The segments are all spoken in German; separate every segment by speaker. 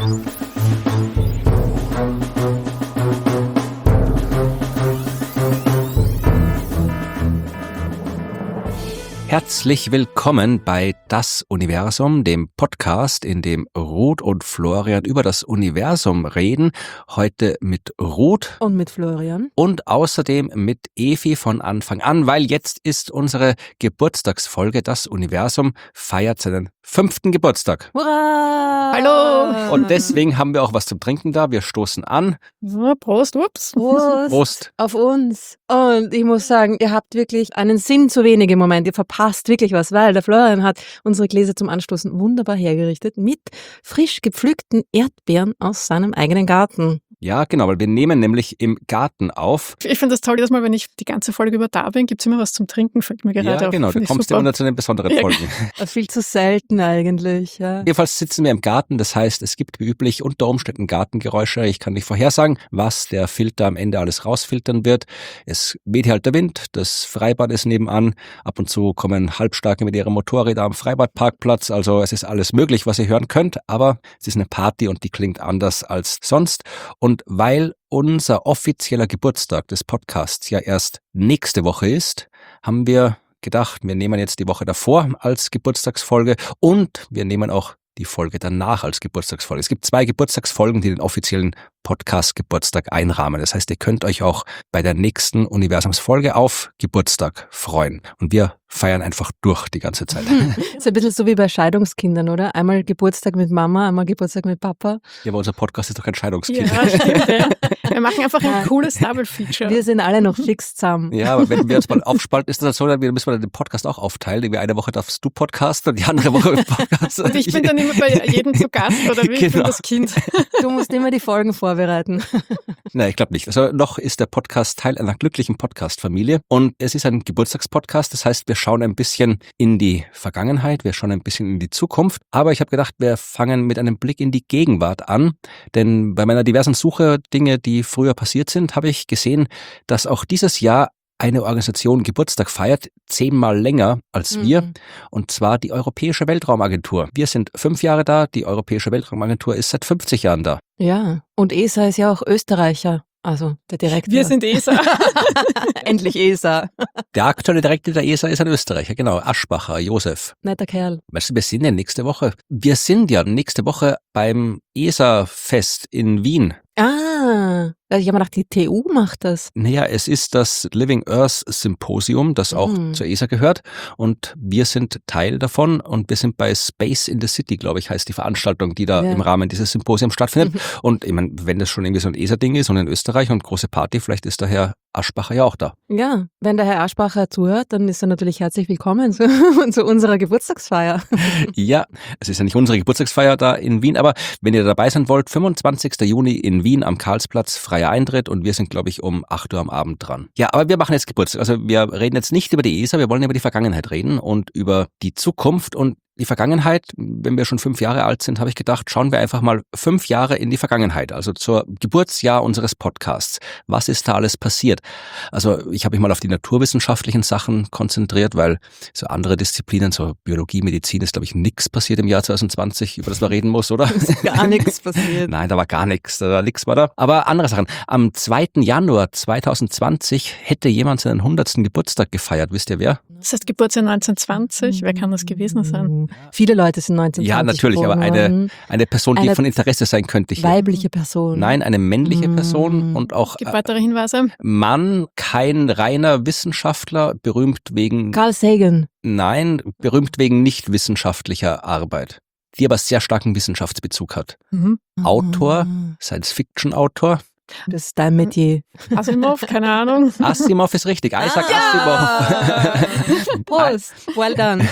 Speaker 1: Herzlich willkommen bei Das Universum, dem Podcast, in dem Ruth und Florian über das Universum reden. Heute mit Ruth.
Speaker 2: Und mit Florian.
Speaker 1: Und außerdem mit Evi von Anfang an, weil jetzt ist unsere Geburtstagsfolge. Das Universum feiert seinen 5. Geburtstag.
Speaker 2: Hurra!
Speaker 3: Hallo!
Speaker 1: Und deswegen haben wir auch was zum Trinken da. Wir stoßen an.
Speaker 3: Prost, ups.
Speaker 1: Prost.
Speaker 2: Auf uns. Und ich muss sagen, ihr habt wirklich einen Sinn zu wenig im Moment. Ihr verpasst wirklich was, weil der Florian hat unsere Gläser zum Anstoßen wunderbar hergerichtet mit frisch gepflückten Erdbeeren aus seinem eigenen Garten.
Speaker 1: Ja, genau, weil wir nehmen nämlich im Garten auf.
Speaker 3: Ich finde das toll, dass mal, wenn ich die ganze Folge über da bin, gibt es immer was zum Trinken, fällt mir gerade auf.
Speaker 1: Ja, genau, du kommst immer zu den besonderen Folgen.
Speaker 2: Viel zu selten eigentlich. Ja.
Speaker 1: Jedenfalls sitzen wir im Garten, das heißt, es gibt wie üblich unter Umständen Gartengeräusche. Ich kann nicht vorhersagen, was der Filter am Ende alles rausfiltern wird. Es weht halt der Wind, das Freibad ist nebenan. Ab und zu kommen Halbstarke mit ihrem Motorräder am Freibadparkplatz. Also es ist alles möglich, was ihr hören könnt, aber es ist eine Party und die klingt anders als sonst. Und weil unser offizieller Geburtstag des Podcasts ja erst nächste Woche ist, haben wir gedacht, wir nehmen jetzt die Woche davor als Geburtstagsfolge und wir nehmen auch die Folge danach als Geburtstagsfolge. Es gibt 2 Geburtstagsfolgen, die den offiziellen Podcast-Geburtstag einrahmen. Das heißt, ihr könnt euch auch bei der nächsten Universumsfolge auf Geburtstag freuen. Und wir feiern einfach durch die ganze Zeit.
Speaker 2: Ist ein bisschen so wie bei Scheidungskindern, oder? Einmal Geburtstag mit Mama, einmal Geburtstag mit Papa.
Speaker 1: Ja, aber unser Podcast ist doch kein Scheidungskind.
Speaker 3: Ja, stimmt. Ja. Wir machen einfach ein cooles Double-Feature.
Speaker 2: Wir sind alle noch fix zusammen.
Speaker 1: Ja, aber wenn wir uns mal aufspalten, ist das so, dann müssen wir den Podcast auch aufteilen. Irgendwie eine Woche darfst du podcasten und die andere Woche podcasten.
Speaker 3: Und ich bin dann immer bei jedem zu Gast, oder wie? Ich bin das Kind.
Speaker 2: Du musst immer die Folgen vorbereiten.
Speaker 1: Nein, ich glaube nicht. Also noch ist der Podcast Teil einer glücklichen Podcast-Familie und es ist ein Geburtstagspodcast. Das heißt, wir schauen ein bisschen in die Vergangenheit, wir schauen ein bisschen in die Zukunft. Aber ich habe gedacht, wir fangen mit einem Blick in die Gegenwart an. Denn bei meiner diversen Suche Dinge, die früher passiert sind, habe ich gesehen, dass auch dieses Jahr eine Organisation Geburtstag feiert, 10-mal länger als wir, und zwar die Europäische Weltraumagentur. Wir sind 5 Jahre da, die Europäische Weltraumagentur ist seit 50 Jahren da.
Speaker 2: Ja, und ESA ist ja auch Österreicher, also der Direktor.
Speaker 3: Wir sind ESA.
Speaker 2: Endlich ESA.
Speaker 1: Der aktuelle Direktor der ESA ist ein Österreicher, genau, Aschbacher, Josef.
Speaker 2: Netter Kerl.
Speaker 1: Weißt du, wir sind ja nächste Woche. Wir sind ja nächste Woche beim ESA-Fest in Wien.
Speaker 2: Ah, ich habe mir gedacht, die TU macht das.
Speaker 1: Naja, es ist das Living Earth Symposium, das auch zur ESA gehört, und wir sind Teil davon und wir sind bei Space in the City, glaube ich, heißt die Veranstaltung, die da im Rahmen dieses Symposiums stattfindet. Und ich meine, wenn das schon irgendwie so ein ESA-Ding ist und in Österreich und große Party, vielleicht ist der Herr Aschbacher ja auch da.
Speaker 2: Ja, wenn der Herr Aschbacher zuhört, dann ist er natürlich herzlich willkommen zu unserer Geburtstagsfeier.
Speaker 1: Ja, es ist ja nicht unsere Geburtstagsfeier da in Wien, aber wenn ihr dabei sein wollt, 25. Juni in Wien am Karlsplatz, freier Eintritt, und wir sind, glaube ich, um 8 Uhr am Abend dran. Ja, aber wir machen jetzt Geburtstag. Also wir reden jetzt nicht über die ESA, wir wollen über die Vergangenheit reden und über die Zukunft. Und die Vergangenheit, wenn wir schon 5 Jahre alt sind, habe ich gedacht, schauen wir einfach mal 5 Jahre in die Vergangenheit, also zur Geburtsjahr unseres Podcasts. Was ist da alles passiert? Also ich habe mich mal auf die naturwissenschaftlichen Sachen konzentriert, weil so andere Disziplinen, so Biologie, Medizin, ist, glaube ich, nichts passiert im Jahr 2020, über das man reden muss, oder?
Speaker 2: Gar nichts passiert.
Speaker 1: Nein, da war gar nichts, nichts war da. Aber andere Sachen. Am 2. Januar 2020 hätte jemand seinen 100. Geburtstag gefeiert. Wisst ihr wer?
Speaker 3: Das heißt Geburtstag 1920. Wer kann das gewesen sein?
Speaker 2: Viele Leute sind 1920
Speaker 1: Ja, natürlich, aber eine Person, die von Interesse sein könnte. Hier.
Speaker 2: Weibliche Person.
Speaker 1: Nein, eine männliche Person und auch
Speaker 3: Gibt weitere Hinweise?
Speaker 1: Mann, kein reiner Wissenschaftler, berühmt wegen...
Speaker 2: Carl Sagan.
Speaker 1: Nein, berühmt wegen nicht wissenschaftlicher Arbeit, die aber sehr starken Wissenschaftsbezug hat. Autor, Science-Fiction-Autor.
Speaker 2: Das ist dein Metier.
Speaker 3: Asimov, keine Ahnung.
Speaker 1: Asimov ist richtig, Isaac Asimov.
Speaker 2: Prost, well done.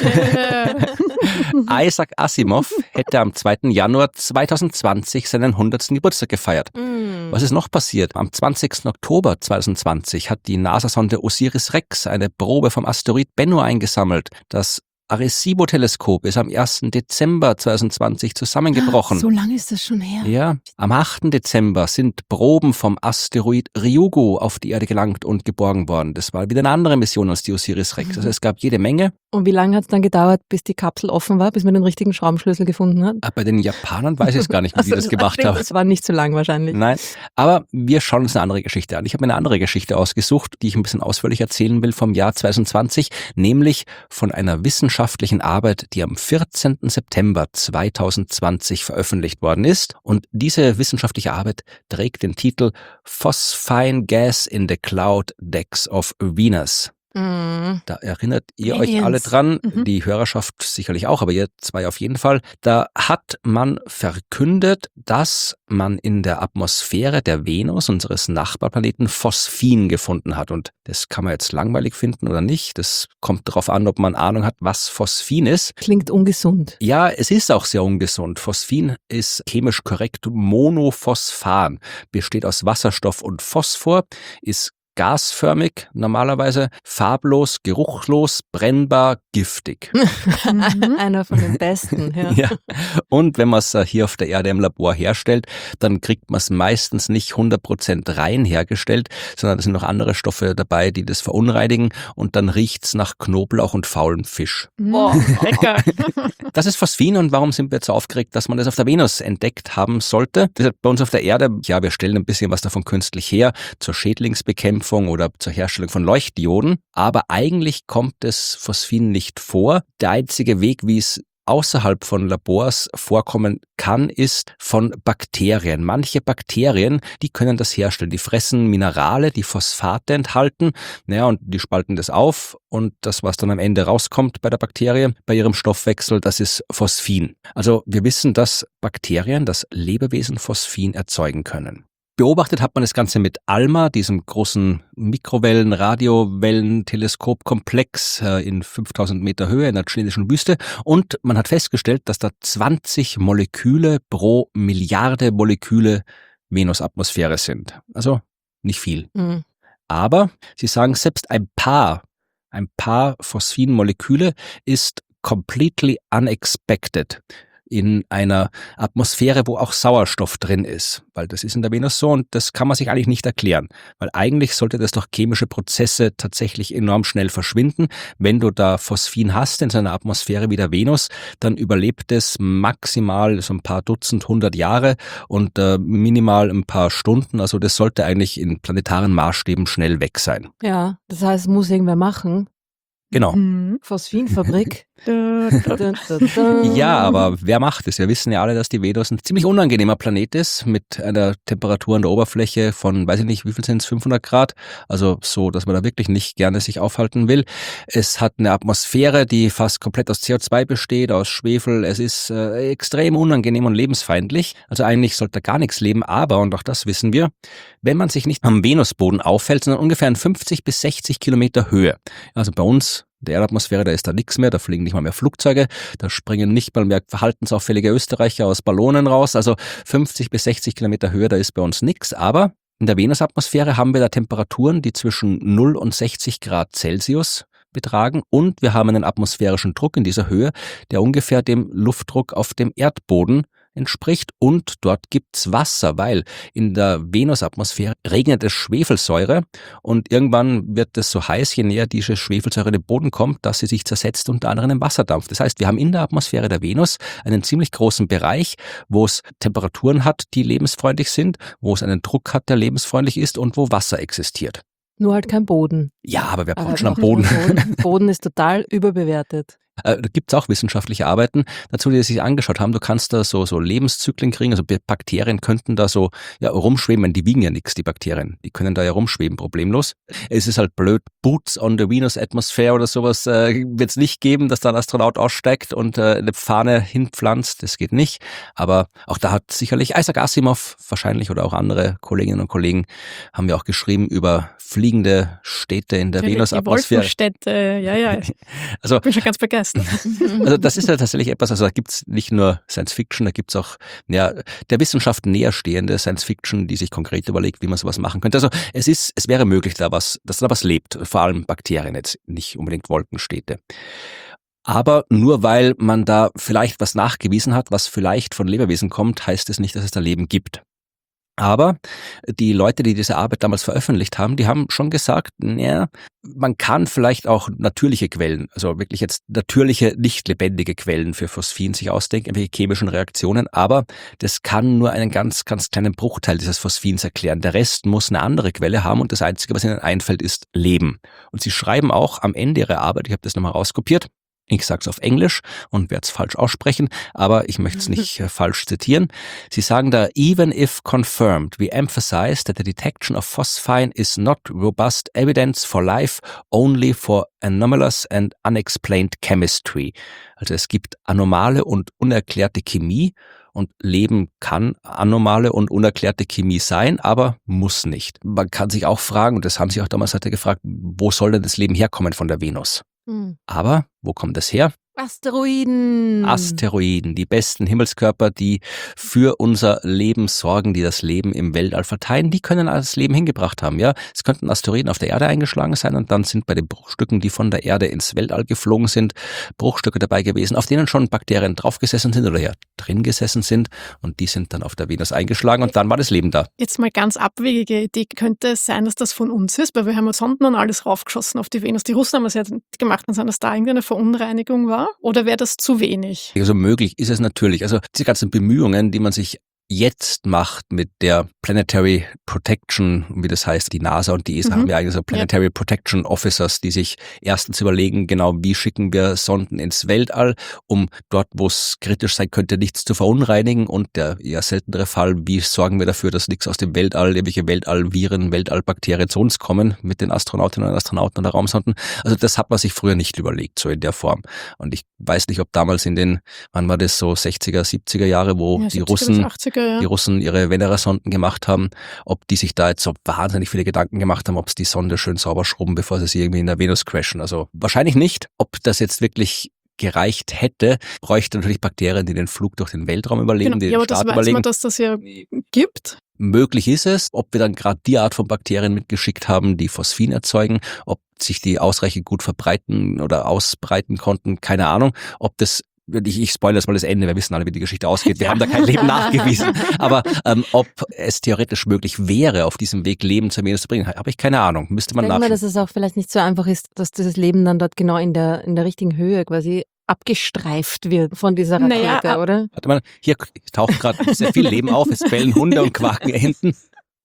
Speaker 1: Isaac Asimov hätte am 2. Januar 2020 seinen 100. Geburtstag gefeiert. Was ist noch passiert? Am 20. Oktober 2020 hat die NASA-Sonde Osiris-Rex eine Probe vom Asteroid Bennu eingesammelt. Das Arecibo-Teleskop ist am 1. Dezember 2020 zusammengebrochen.
Speaker 2: So lange ist das schon her.
Speaker 1: Ja, am 8. Dezember sind Proben vom Asteroid Ryugu auf die Erde gelangt und geborgen worden. Das war wieder eine andere Mission als die Osiris-Rex. Also es gab jede Menge.
Speaker 2: Und wie lange hat es dann gedauert, bis die Kapsel offen war, bis man den richtigen Schraubenschlüssel gefunden hat?
Speaker 1: Bei den Japanern weiß ich es gar nicht, wie die das gemacht haben.
Speaker 2: Das war nicht so lang wahrscheinlich.
Speaker 1: Nein, aber wir schauen uns eine andere Geschichte an. Ich habe mir eine andere Geschichte ausgesucht, die ich ein bisschen ausführlich erzählen will vom Jahr 2020, nämlich von einer wissenschaftlichen Arbeit, die am 14. September 2020 veröffentlicht worden ist. Und diese wissenschaftliche Arbeit trägt den Titel Phosphine Gas in the Cloud Decks of Venus. Da erinnert ihr euch alle dran, die Hörerschaft sicherlich auch, aber ihr zwei auf jeden Fall. Da hat man verkündet, dass man in der Atmosphäre der Venus, unseres Nachbarplaneten, Phosphin gefunden hat. Und das kann man jetzt langweilig finden oder nicht. Das kommt darauf an, ob man Ahnung hat, was Phosphin ist.
Speaker 2: Klingt ungesund.
Speaker 1: Ja, es ist auch sehr ungesund. Phosphin ist chemisch korrekt Monophosphan, besteht aus Wasserstoff und Phosphor, ist gasförmig normalerweise, farblos, geruchlos, brennbar, giftig.
Speaker 2: Einer von den besten. Ja.
Speaker 1: Ja. Und wenn man es hier auf der Erde im Labor herstellt, dann kriegt man es meistens nicht 100% rein hergestellt, sondern es sind noch andere Stoffe dabei, die das verunreinigen und dann riecht's nach Knoblauch und faulem Fisch.
Speaker 3: Boah, lecker.
Speaker 1: Das ist Phosphin und warum sind wir jetzt so aufgeregt, dass man das auf der Venus entdeckt haben sollte? Bei uns auf der Erde, ja, wir stellen ein bisschen was davon künstlich her, zur Schädlingsbekämpfung oder zur Herstellung von Leuchtdioden, aber eigentlich kommt das Phosphin nicht vor. Der einzige Weg, wie es außerhalb von Labors vorkommen kann, ist von Bakterien. Manche Bakterien, die können das herstellen. Die fressen Minerale, die Phosphate enthalten, und die spalten das auf und das, was dann am Ende rauskommt bei der Bakterie, bei ihrem Stoffwechsel, das ist Phosphin. Also wir wissen, dass Bakterien, dass Lebewesen Phosphin erzeugen können. Beobachtet hat man das Ganze mit ALMA, diesem großen Mikrowellen-Radiowellen-Teleskopkomplex in 5000 Meter Höhe in der chinesischen Wüste. Und man hat festgestellt, dass da 20 Moleküle pro Milliarde Moleküle Venusatmosphäre sind. Also nicht viel. Aber sie sagen, selbst ein paar Phosphin-Moleküle ist completely unexpected in einer Atmosphäre, wo auch Sauerstoff drin ist, weil das ist in der Venus so und das kann man sich eigentlich nicht erklären, weil eigentlich sollte das durch chemische Prozesse tatsächlich enorm schnell verschwinden. Wenn du da Phosphin hast in so einer Atmosphäre wie der Venus, dann überlebt es maximal so ein paar Dutzend, 100 Jahre und minimal ein paar Stunden, also das sollte eigentlich in planetaren Maßstäben schnell weg sein.
Speaker 2: Ja, das heißt, muss irgendwer machen.
Speaker 1: Genau.
Speaker 2: Phosphinfabrik.
Speaker 1: Ja, aber wer macht es? Wir wissen ja alle, dass die Venus ein ziemlich unangenehmer Planet ist, mit einer Temperatur an der Oberfläche von, weiß ich nicht, wie viel sind es, 500 Grad? Also so, dass man da wirklich nicht gerne sich aufhalten will. Es hat eine Atmosphäre, die fast komplett aus CO2 besteht, aus Schwefel. Es ist extrem unangenehm und lebensfeindlich. Also eigentlich sollte da gar nichts leben, aber, und auch das wissen wir, wenn man sich nicht am Venusboden aufhält, sondern ungefähr in 50 bis 60 Kilometer Höhe. Also bei uns der Erdatmosphäre, da ist da nichts mehr, da fliegen nicht mal mehr Flugzeuge, da springen nicht mal mehr verhaltensauffällige Österreicher aus Ballonen raus, also 50 bis 60 Kilometer Höhe, da ist bei uns nichts, aber in der Venusatmosphäre haben wir da Temperaturen, die zwischen 0 und 60 Grad Celsius betragen und wir haben einen atmosphärischen Druck in dieser Höhe, der ungefähr dem Luftdruck auf dem Erdboden entspricht und dort gibt's Wasser, weil in der Venusatmosphäre regnet es Schwefelsäure und irgendwann wird es so heiß, je näher diese Schwefelsäure in den Boden kommt, dass sie sich zersetzt, unter anderem im Wasserdampf. Das heißt, wir haben in der Atmosphäre der Venus einen ziemlich großen Bereich, wo es Temperaturen hat, die lebensfreundlich sind, wo es einen Druck hat, der lebensfreundlich ist und wo Wasser existiert.
Speaker 2: Nur halt kein Boden.
Speaker 1: Ja, aber wer braucht schon am Boden?
Speaker 2: Boden ist total überbewertet.
Speaker 1: Da gibt's auch wissenschaftliche Arbeiten dazu, die sich angeschaut haben. Du kannst da so Lebenszyklen kriegen, also Bakterien könnten da so rumschweben, die wiegen ja nichts, die Bakterien, die können da ja rumschweben, problemlos. Es ist halt blöd, Boots on the Venus Atmosphere oder sowas wird's nicht geben, dass da ein Astronaut aussteigt und eine Fahne hinpflanzt, das geht nicht. Aber auch da hat sicherlich Isaac Asimov wahrscheinlich oder auch andere Kolleginnen und Kollegen haben ja auch geschrieben über fliegende Städte in der Venusatmosphäre.
Speaker 3: Die Wolkenstädte, ja.
Speaker 1: Also,
Speaker 3: ich bin schon ganz begeistert.
Speaker 1: Also das ist ja tatsächlich etwas, also da gibt's nicht nur Science Fiction, da gibt's auch der Wissenschaft näherstehende Science Fiction, die sich konkret überlegt, wie man sowas machen könnte. Also es wäre möglich, dass da was lebt, vor allem Bakterien, jetzt nicht unbedingt Wolkenstädte. Aber nur weil man da vielleicht was nachgewiesen hat, was vielleicht von Lebewesen kommt, heißt es nicht, dass es da Leben gibt. Aber die Leute, die diese Arbeit damals veröffentlicht haben, die haben schon gesagt, naja, man kann vielleicht auch natürliche Quellen, also wirklich jetzt natürliche, nicht lebendige Quellen für Phosphin sich ausdenken, irgendwelche chemischen Reaktionen, aber das kann nur einen ganz, ganz kleinen Bruchteil dieses Phosphins erklären. Der Rest muss eine andere Quelle haben und das Einzige, was ihnen einfällt, ist Leben. Und sie schreiben auch am Ende ihrer Arbeit, ich habe das nochmal rauskopiert, ich sage es auf Englisch und werde es falsch aussprechen, aber ich möchte es nicht falsch zitieren. Sie sagen da, even if confirmed, we emphasize that the detection of phosphine is not robust evidence for life, only for anomalous and unexplained chemistry. Also es gibt anomale und unerklärte Chemie und Leben kann anomale und unerklärte Chemie sein, aber muss nicht. Man kann sich auch fragen, und das haben sich auch damals Leute gefragt, wo soll denn das Leben herkommen von der Venus? Aber wo kommt das her? Asteroiden, die besten Himmelskörper, die für unser Leben sorgen, die das Leben im Weltall verteilen, die können das Leben hingebracht haben. Ja, es könnten Asteroiden auf der Erde eingeschlagen sein und dann sind bei den Bruchstücken, die von der Erde ins Weltall geflogen sind, Bruchstücke dabei gewesen, auf denen schon Bakterien draufgesessen sind oder ja drin gesessen sind und die sind dann auf der Venus eingeschlagen und dann war das Leben da.
Speaker 3: Jetzt mal ganz abwegige Idee, könnte es sein, dass das von uns ist, weil wir haben ja Sonden und alles raufgeschossen auf die Venus. Die Russen haben es ja gemacht, dass da irgendeine Verunreinigung war. Oder wäre das zu wenig?
Speaker 1: Also möglich ist es natürlich. Also diese ganzen Bemühungen, die man sich jetzt macht mit der Planetary Protection, wie das heißt, die NASA und die ESA haben ja eigentlich so Planetary Protection Officers, die sich erstens überlegen, genau wie schicken wir Sonden ins Weltall, um dort, wo es kritisch sein könnte, nichts zu verunreinigen und der eher seltenere Fall, wie sorgen wir dafür, dass nichts aus dem Weltall, irgendwelche Weltallviren, Weltallbakterien zu uns kommen mit den Astronautinnen und Astronauten und der Raumsonden. Also das hat man sich früher nicht überlegt, so in der Form. Und ich weiß nicht, ob damals in den, wann war das, so 60er, 70er Jahre, wo
Speaker 3: ja,
Speaker 1: die
Speaker 3: 70er
Speaker 1: Russen
Speaker 3: bis 80er, ja.
Speaker 1: die Russen ihre Venera-Sonden gemacht haben, ob die sich da jetzt so wahnsinnig viele Gedanken gemacht haben, ob sie die Sonde schön sauber schrubben, bevor sie irgendwie in der Venus crashen. Also wahrscheinlich nicht. Ob das jetzt wirklich gereicht hätte, bräuchte natürlich Bakterien, die den Flug durch den Weltraum überlegen, die den
Speaker 3: aber
Speaker 1: Start
Speaker 3: das weiß
Speaker 1: überlegen.
Speaker 3: man, dass das ja gibt.
Speaker 1: Möglich ist es, ob wir dann gerade die Art von Bakterien mitgeschickt haben, die Phosphin erzeugen, ob sich die ausreichend gut verbreiten oder ausbreiten konnten, keine Ahnung, ob das ich spoilere jetzt mal das Ende, wir wissen alle, wie die Geschichte ausgeht. Wir haben da kein Leben nachgewiesen. Aber ob es theoretisch möglich wäre, auf diesem Weg Leben zur Venus zu bringen, habe ich keine Ahnung. Müsste man nachschauen.
Speaker 2: Ich denke mal, dass es auch vielleicht nicht so einfach ist, dass dieses Leben dann dort genau in der richtigen Höhe quasi abgestreift wird von dieser Rakete, oder?
Speaker 1: Warte mal, hier taucht gerade sehr viel Leben auf. Es bellen Hunde und quaken Enten.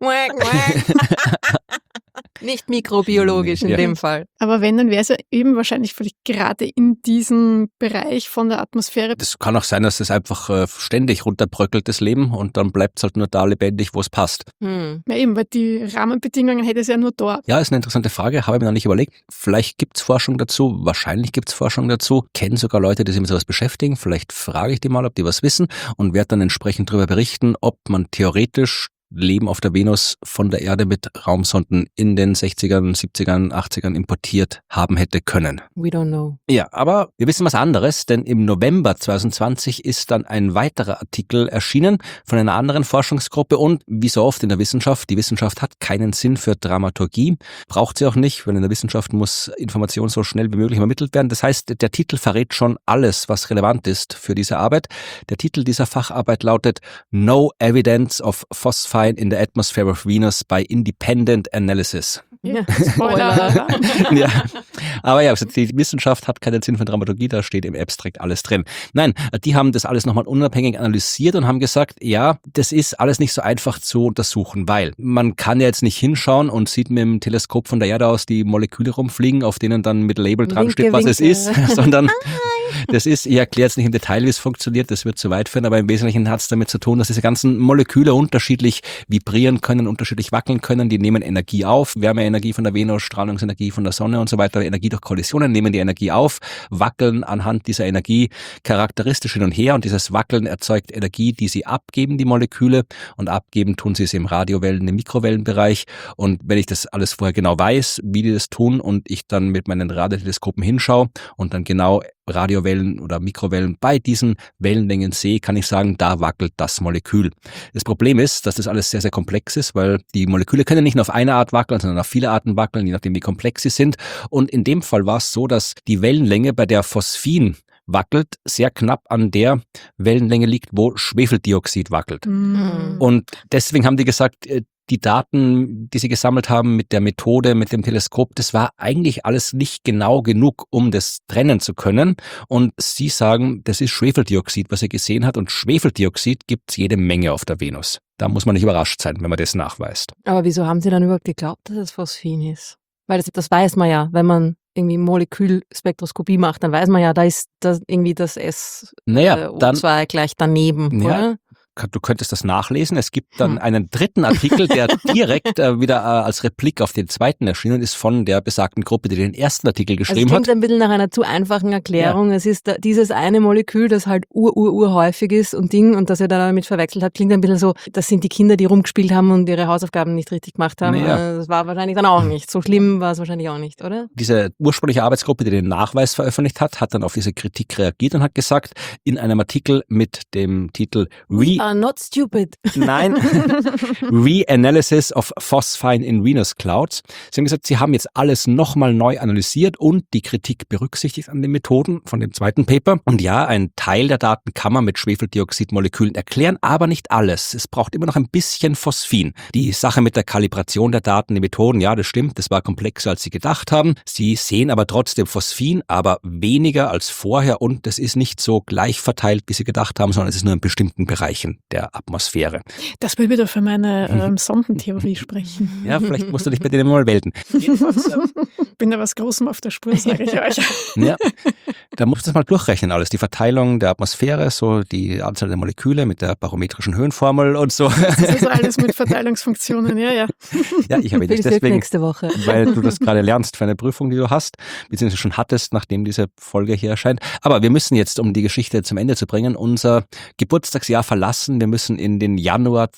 Speaker 2: Nicht mikrobiologisch in dem Fall.
Speaker 3: Aber wenn, dann wäre es ja eben wahrscheinlich vielleicht gerade in diesem Bereich von der Atmosphäre.
Speaker 1: Das kann auch sein, dass es einfach ständig runterbröckelt, das Leben, und dann bleibt es halt nur da lebendig, wo es passt.
Speaker 3: Ja eben, weil die Rahmenbedingungen hätte es ja nur dort.
Speaker 1: Ja, ist eine interessante Frage, habe ich mir noch nicht überlegt. Vielleicht gibt es Forschung dazu, wahrscheinlich gibt es Forschung dazu. Kennen sogar Leute, die sich mit sowas beschäftigen. Vielleicht frage ich die mal, ob die was wissen und werde dann entsprechend darüber berichten, ob man theoretisch Leben auf der Venus von der Erde mit Raumsonden in den 60ern, 70ern, 80ern importiert haben hätte können.
Speaker 2: We don't know.
Speaker 1: Ja, aber wir wissen was anderes, denn im November 2020 ist dann ein weiterer Artikel erschienen von einer anderen Forschungsgruppe und wie so oft in der Wissenschaft, die Wissenschaft hat keinen Sinn für Dramaturgie, braucht sie auch nicht, weil in der Wissenschaft muss Information so schnell wie möglich übermittelt werden. Das heißt, der Titel verrät schon alles, was relevant ist für diese Arbeit. Der Titel dieser Facharbeit lautet No Evidence of Phosphine in the Atmosphere of Venus by Independent Analysis.
Speaker 2: Ja. Spoiler.
Speaker 1: Ja, aber ja, die Wissenschaft hat keinen Sinn für Dramaturgie, da steht im Abstract alles drin. Nein, die haben das alles nochmal unabhängig analysiert und haben gesagt, ja, das ist alles nicht so einfach zu untersuchen, weil man kann ja jetzt nicht hinschauen und sieht mit dem Teleskop von der Erde aus die Moleküle rumfliegen, auf denen dann mit Label dran steht, was es ist, sondern das ist, ich erkläre jetzt nicht im Detail, wie es funktioniert, das wird zu weit führen, aber im Wesentlichen hat es damit zu tun, dass diese ganzen Moleküle unterschiedlich vibrieren können, unterschiedlich wackeln können, die nehmen Energie auf, Wärmeenergie von der Venus, Strahlungsenergie von der Sonne und so weiter, Energie durch Kollisionen, nehmen die Energie auf, wackeln anhand dieser Energie charakteristisch hin und her und dieses Wackeln erzeugt Energie, die sie abgeben, die Moleküle, und abgeben tun sie es im Radiowellen-, im Mikrowellenbereich, und wenn ich das alles vorher genau weiß, wie die das tun und ich dann mit meinen Radioteleskopen hinschaue und dann genau Radiowellen oder Mikrowellen, bei diesen Wellenlängen sehe, kann ich sagen, da wackelt das Molekül. Das Problem ist, dass das alles sehr, sehr komplex ist, weil die Moleküle können nicht nur auf eine Art wackeln, sondern auf viele Arten wackeln, je nachdem wie komplex sie sind. Und in dem Fall war es so, dass die Wellenlänge, bei der Phosphin wackelt, sehr knapp an der Wellenlänge liegt, wo Schwefeldioxid wackelt. Und deswegen haben die gesagt, die Daten, die sie gesammelt haben mit der Methode, mit dem Teleskop, das war eigentlich alles nicht genau genug, um das trennen zu können. Und sie sagen, das ist Schwefeldioxid, was er gesehen hat. Und Schwefeldioxid gibt es jede Menge auf der Venus. Da muss man nicht überrascht sein, wenn man das nachweist.
Speaker 2: Aber wieso haben sie dann überhaupt geglaubt, dass es Phosphin ist? Weil das weiß man ja, wenn man irgendwie Molekülspektroskopie macht, dann weiß man ja, da ist das irgendwie das O2 gleich daneben, oder?
Speaker 1: Du könntest das nachlesen. Es gibt dann einen dritten Artikel, der direkt wieder als Replik auf den zweiten erschienen ist von der besagten Gruppe, die den ersten Artikel geschrieben hat.
Speaker 2: Es klingt ein bisschen nach einer zu einfachen Erklärung. Ja. Es ist dieses eine Molekül, das halt urhäufig ist und dass ihr da damit verwechselt habt, klingt ein bisschen so, das sind die Kinder, die rumgespielt haben und ihre Hausaufgaben nicht richtig gemacht haben. Das war wahrscheinlich dann auch nicht. So schlimm war es wahrscheinlich auch nicht, oder?
Speaker 1: Diese ursprüngliche Arbeitsgruppe, die den Nachweis veröffentlicht hat dann auf diese Kritik reagiert und hat gesagt, in einem Artikel mit dem Titel
Speaker 2: not stupid.
Speaker 1: Nein, Reanalysis of Phosphine in Venus Clouds. Sie haben gesagt, sie haben jetzt alles nochmal neu analysiert und die Kritik berücksichtigt an den Methoden von dem zweiten Paper. Und ja, ein Teil der Daten kann man mit Schwefeldioxidmolekülen erklären, aber nicht alles. Es braucht immer noch ein bisschen Phosphin. Die Sache mit der Kalibration der Daten, die Methoden, ja, das stimmt, das war komplexer, als sie gedacht haben. Sie sehen aber trotzdem Phosphin, aber weniger als vorher und das ist nicht so gleich verteilt, wie sie gedacht haben, sondern es ist nur in bestimmten Bereichen der Atmosphäre.
Speaker 3: Das will wieder für meine Sondentheorie sprechen.
Speaker 1: Ja, vielleicht musst du dich bei denen mal melden.
Speaker 3: Bin da was Großem auf der Spur, sage ich euch.
Speaker 1: Ja, da musst du das mal durchrechnen alles. Die Verteilung der Atmosphäre, so die Anzahl der Moleküle mit der barometrischen Höhenformel und so.
Speaker 3: Das ist alles mit Verteilungsfunktionen, ja.
Speaker 1: Ja, ich habe dich deswegen,
Speaker 2: nächste Woche.
Speaker 1: weil du das gerade lernst für eine Prüfung, die du hast, beziehungsweise schon hattest, nachdem diese Folge hier erscheint. Aber wir müssen jetzt, um die Geschichte zum Ende zu bringen, unser Geburtstagsjahr verlassen. Wir müssen in den Januar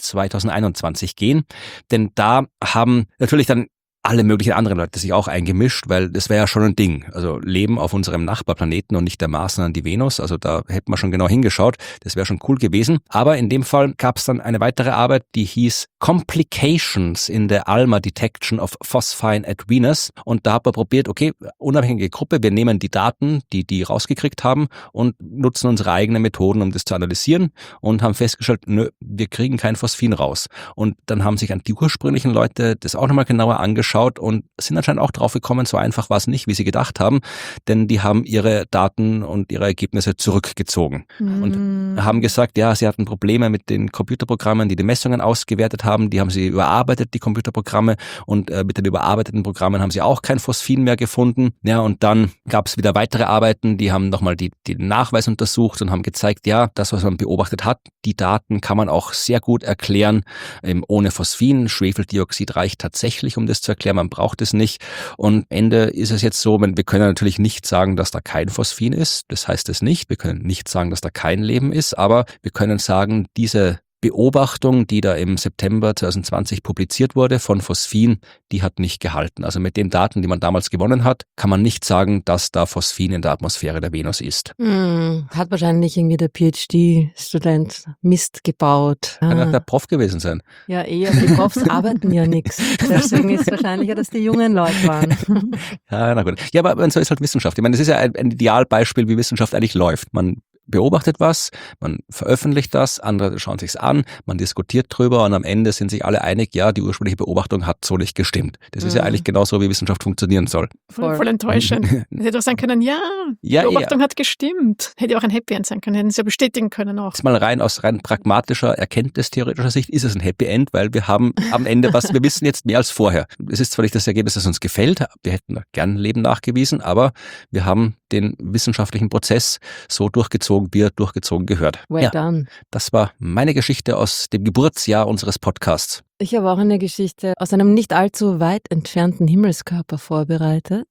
Speaker 1: 2021 gehen, denn da haben natürlich dann alle möglichen anderen Leute sich auch eingemischt, weil das wäre ja schon ein Ding. Also Leben auf unserem Nachbarplaneten und nicht der Mars, sondern die Venus. Also da hätten wir schon genau hingeschaut. Das wäre schon cool gewesen. Aber in dem Fall gab es dann eine weitere Arbeit, die hieß Complications in the ALMA Detection of Phosphine at Venus. Und da hat man probiert, okay, unabhängige Gruppe, wir nehmen die Daten, die rausgekriegt haben und nutzen unsere eigenen Methoden, um das zu analysieren und haben festgestellt, nö, wir kriegen kein Phosphin raus. Und dann haben sich die ursprünglichen Leute das auch nochmal genauer angeschaut und sind anscheinend auch drauf gekommen, so einfach war es nicht, wie sie gedacht haben, denn die haben ihre Daten und ihre Ergebnisse zurückgezogen und haben gesagt, ja, sie hatten Probleme mit den Computerprogrammen, die Messungen ausgewertet haben, die haben sie überarbeitet, die Computerprogramme, und mit den überarbeiteten Programmen haben sie auch kein Phosphin mehr gefunden. Ja, und dann gab es wieder weitere Arbeiten, die haben nochmal den Nachweis untersucht und haben gezeigt, ja, das, was man beobachtet hat, die Daten kann man auch sehr gut erklären, ohne Phosphin. Schwefeldioxid reicht tatsächlich, um das zu erklären, man braucht es nicht. Und am Ende ist es jetzt so, wir können natürlich nicht sagen, dass da kein Phosphin ist. Das heißt es nicht. Wir können nicht sagen, dass da kein Leben ist, aber wir können sagen, diese Beobachtung, die da im September 2020 publiziert wurde von Phosphin, die hat nicht gehalten. Also mit den Daten, die man damals gewonnen hat, kann man nicht sagen, dass da Phosphin in der Atmosphäre der Venus ist.
Speaker 2: Hat wahrscheinlich irgendwie der PhD-Student Mist gebaut.
Speaker 1: Kann auch der Prof gewesen sein.
Speaker 2: Ja, eher. Die Profs arbeiten ja nichts. Deswegen ist es wahrscheinlicher, dass die jungen Leute waren.
Speaker 1: Ja, na gut. Ja, aber so ist halt Wissenschaft. Ich meine, das ist ja ein Idealbeispiel, wie Wissenschaft eigentlich läuft. Man beobachtet was, man veröffentlicht das, andere schauen sich's an, man diskutiert drüber und am Ende sind sich alle einig, ja, die ursprüngliche Beobachtung hat so nicht gestimmt. Das ist ja eigentlich genauso, wie Wissenschaft funktionieren soll.
Speaker 3: Voll enttäuschend. Es hätte auch sein können, die Beobachtung hat gestimmt. Hätte auch ein Happy End sein können, hätten sie ja bestätigen können auch.
Speaker 1: Jetzt mal aus rein pragmatischer, erkenntnistheoretischer Sicht ist es ein Happy End, weil wir haben am Ende wir wissen jetzt mehr als vorher. Es ist zwar nicht das Ergebnis, das uns gefällt, wir hätten gern Leben nachgewiesen, aber wir haben den wissenschaftlichen Prozess so durchgezogen, wie er durchgezogen gehört.
Speaker 2: Well done.
Speaker 1: Das war meine Geschichte aus dem Geburtsjahr unseres Podcasts.
Speaker 2: Ich habe auch eine Geschichte aus einem nicht allzu weit entfernten Himmelskörper vorbereitet.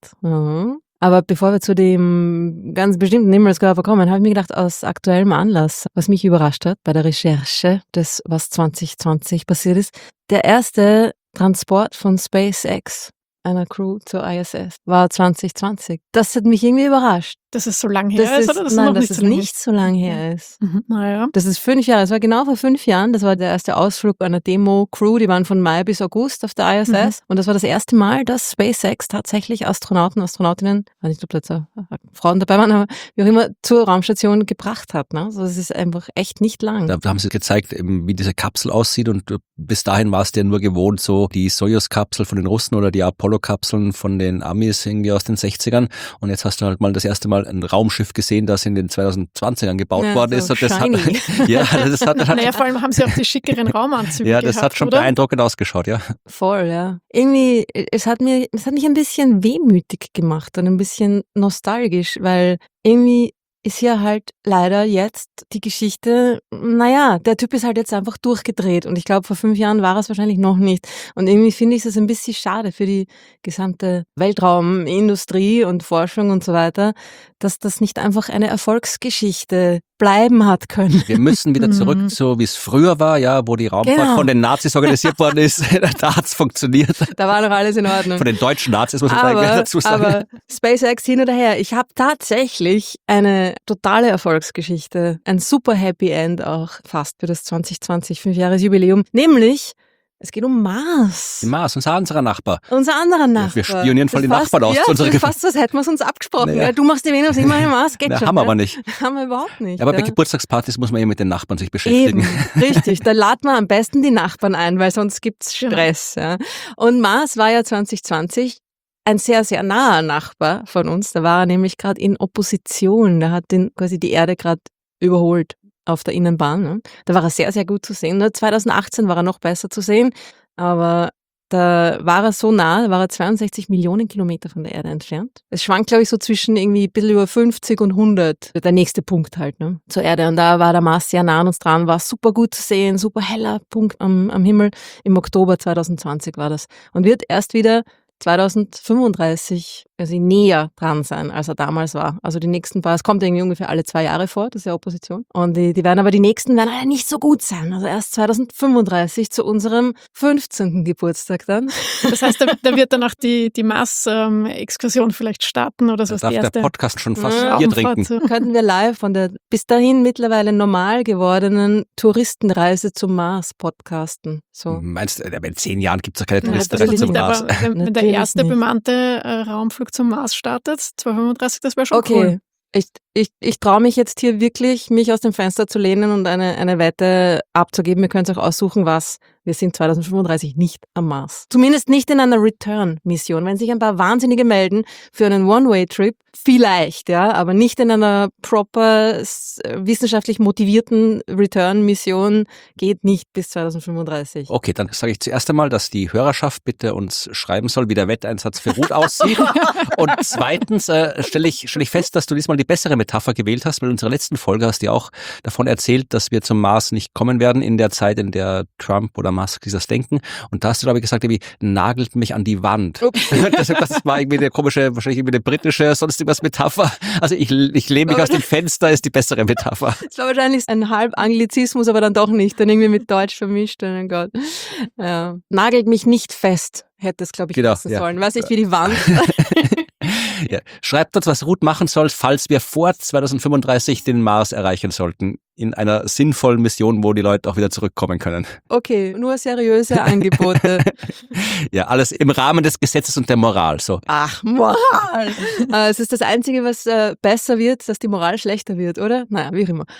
Speaker 2: Aber bevor wir zu dem ganz bestimmten Himmelskörper kommen, habe ich mir gedacht, aus aktuellem Anlass, was mich überrascht hat bei der Recherche des, was 2020 passiert ist, der erste Transport von SpaceX, einer Crew zur ISS, war 2020. Das hat mich irgendwie überrascht.
Speaker 3: Dass es so lang her ist, oder dass es noch nicht so lang
Speaker 2: nicht so lang her ist.
Speaker 3: Naja.
Speaker 2: Das ist 5 Jahre, das war genau vor 5 Jahren, das war der erste Ausflug einer Demo-Crew, die waren von Mai bis August auf der ISS und das war das erste Mal, dass SpaceX tatsächlich Astronautinnen, ich weiß nicht, ob da jetzt auch Frauen dabei waren, aber wie auch immer, zur Raumstation gebracht hat. Ne? Also das ist einfach echt nicht lang.
Speaker 1: Da haben sie gezeigt, eben, wie diese Kapsel aussieht und bis dahin warst du ja nur gewohnt, so die Soyuz-Kapsel von den Russen oder die Apollo-Kapseln von den Amis irgendwie aus den 60ern und jetzt hast du halt mal das erste Mal ein Raumschiff gesehen, das in den 2020ern gebaut worden ist. Und das hat,
Speaker 3: naja, vor allem haben sie auch die schickeren Raumanzüge
Speaker 1: Ja, das
Speaker 3: gehabt,
Speaker 1: hat schon
Speaker 3: oder?
Speaker 1: beeindruckend ausgeschaut, ja.
Speaker 2: Voll, ja. Irgendwie, es hat mich ein bisschen wehmütig gemacht und ein bisschen nostalgisch, weil irgendwie ist hier halt leider jetzt die Geschichte, naja, der Typ ist halt jetzt einfach durchgedreht und ich glaube, vor 5 Jahren war es wahrscheinlich noch nicht. Und irgendwie finde ich es ein bisschen schade für die gesamte Weltraumindustrie und Forschung und so weiter, dass das nicht einfach eine Erfolgsgeschichte bleiben hat können.
Speaker 1: Wir müssen wieder zurück, so wie es früher war, ja, wo die Raumfahrt von den Nazis organisiert worden ist. Da hat's funktioniert.
Speaker 2: Da war noch alles in Ordnung.
Speaker 1: Von den deutschen Nazis muss man eigentlich dazu sagen.
Speaker 2: Aber SpaceX hin oder her, ich habe tatsächlich eine totale Erfolgsgeschichte, ein super Happy End auch fast für das 2020 5-Jahres-Jubiläum, nämlich es geht um Mars.
Speaker 1: Mars, unser anderer Nachbar.
Speaker 2: Unser anderer Nachbar.
Speaker 1: Wir spionieren von den Nachbarn aus.
Speaker 2: Ja, das ist fast so, als hätten wir es uns abgesprochen.
Speaker 1: Naja.
Speaker 2: Ja, du machst die Venus, ich mache den Mars, geht schon.
Speaker 1: Haben wir aber nicht.
Speaker 2: Haben wir überhaupt nicht.
Speaker 1: Aber bei Geburtstagspartys muss man mit den Nachbarn sich beschäftigen.
Speaker 2: Eben, richtig. Da laden wir am besten die Nachbarn ein, weil sonst gibt's Stress. Ja. Und Mars war ja 2020 ein sehr, sehr naher Nachbar von uns. Da war er nämlich gerade in Opposition. Da hat quasi die Erde gerade überholt auf der Innenbahn. Ne? Da war er sehr, sehr gut zu sehen. 2018 war er noch besser zu sehen, aber da war er so nah, da war er 62 Millionen Kilometer von der Erde entfernt. Es schwankt, glaube ich, so zwischen irgendwie ein bisschen über 50 und 100. Der nächste Punkt halt, ne, zur Erde. Und da war der Mars sehr nah an uns dran, war super gut zu sehen, super heller Punkt am Himmel. Im Oktober 2020 war das. Und wird erst wieder 2035 also näher dran sein, als er damals war. Also die nächsten es kommt irgendwie ungefähr alle 2 Jahre vor, das ist ja Opposition. Und die nächsten werden alle nicht so gut sein. Also erst 2035 zu unserem 15. Geburtstag dann.
Speaker 3: Das heißt, da wird dann auch die Mars-Exkursion vielleicht starten oder so.
Speaker 1: Da darf der Podcast schon fast Bier trinken.
Speaker 2: Könnten wir live von der bis dahin mittlerweile normal gewordenen Touristenreise zum Mars podcasten. So.
Speaker 1: Meinst du, in 10 Jahren gibt es doch keine Touristenreise zum Mars?
Speaker 3: Aber wenn der erste bemannte Raumflug zum Mars startet, 2035, das wäre schon cool.
Speaker 2: Ich traue mich jetzt hier wirklich, mich aus dem Fenster zu lehnen und eine Wette abzugeben. Ihr könnt euch aussuchen, was. Wir sind 2035 nicht am Mars. Zumindest nicht in einer Return-Mission. Wenn sich ein paar Wahnsinnige melden für einen One-Way-Trip, vielleicht, ja, aber nicht in einer proper, wissenschaftlich motivierten Return-Mission, geht nicht bis 2035.
Speaker 1: Okay, dann sage ich zuerst einmal, dass die Hörerschaft bitte uns schreiben soll, wie der Wetteinsatz für Ruth aussieht. Und zweitens stelle ich fest, dass du diesmal die bessere Metapher gewählt hast, weil in unserer letzten Folge hast du ja auch davon erzählt, dass wir zum Mars nicht kommen werden in der Zeit, in der Trump oder Musk dieses denken. Und da hast du, glaube ich, gesagt, irgendwie nagelt mich an die Wand. Das war irgendwie eine komische, wahrscheinlich irgendwie eine britische, sonst irgendwas Metapher. Also ich lehne mich aus dem Fenster, ist die bessere Metapher.
Speaker 2: Das war wahrscheinlich ein halb Anglizismus, aber dann doch nicht. Dann irgendwie mit Deutsch vermischt. Oh Gott. Ja. Nagelt mich nicht fest, hätte es, glaube ich, passen sollen. Weiß nicht, wie die Wand.
Speaker 1: Ja. Schreibt uns, was Ruth machen soll, falls wir vor 2035 den Mars erreichen sollten. In einer sinnvollen Mission, wo die Leute auch wieder zurückkommen können.
Speaker 2: Okay, nur seriöse Angebote.
Speaker 1: Ja, alles im Rahmen des Gesetzes und der Moral. So.
Speaker 2: Ach, Moral! Es ist das Einzige, was besser wird, dass die Moral schlechter wird, oder? Naja, wie auch immer.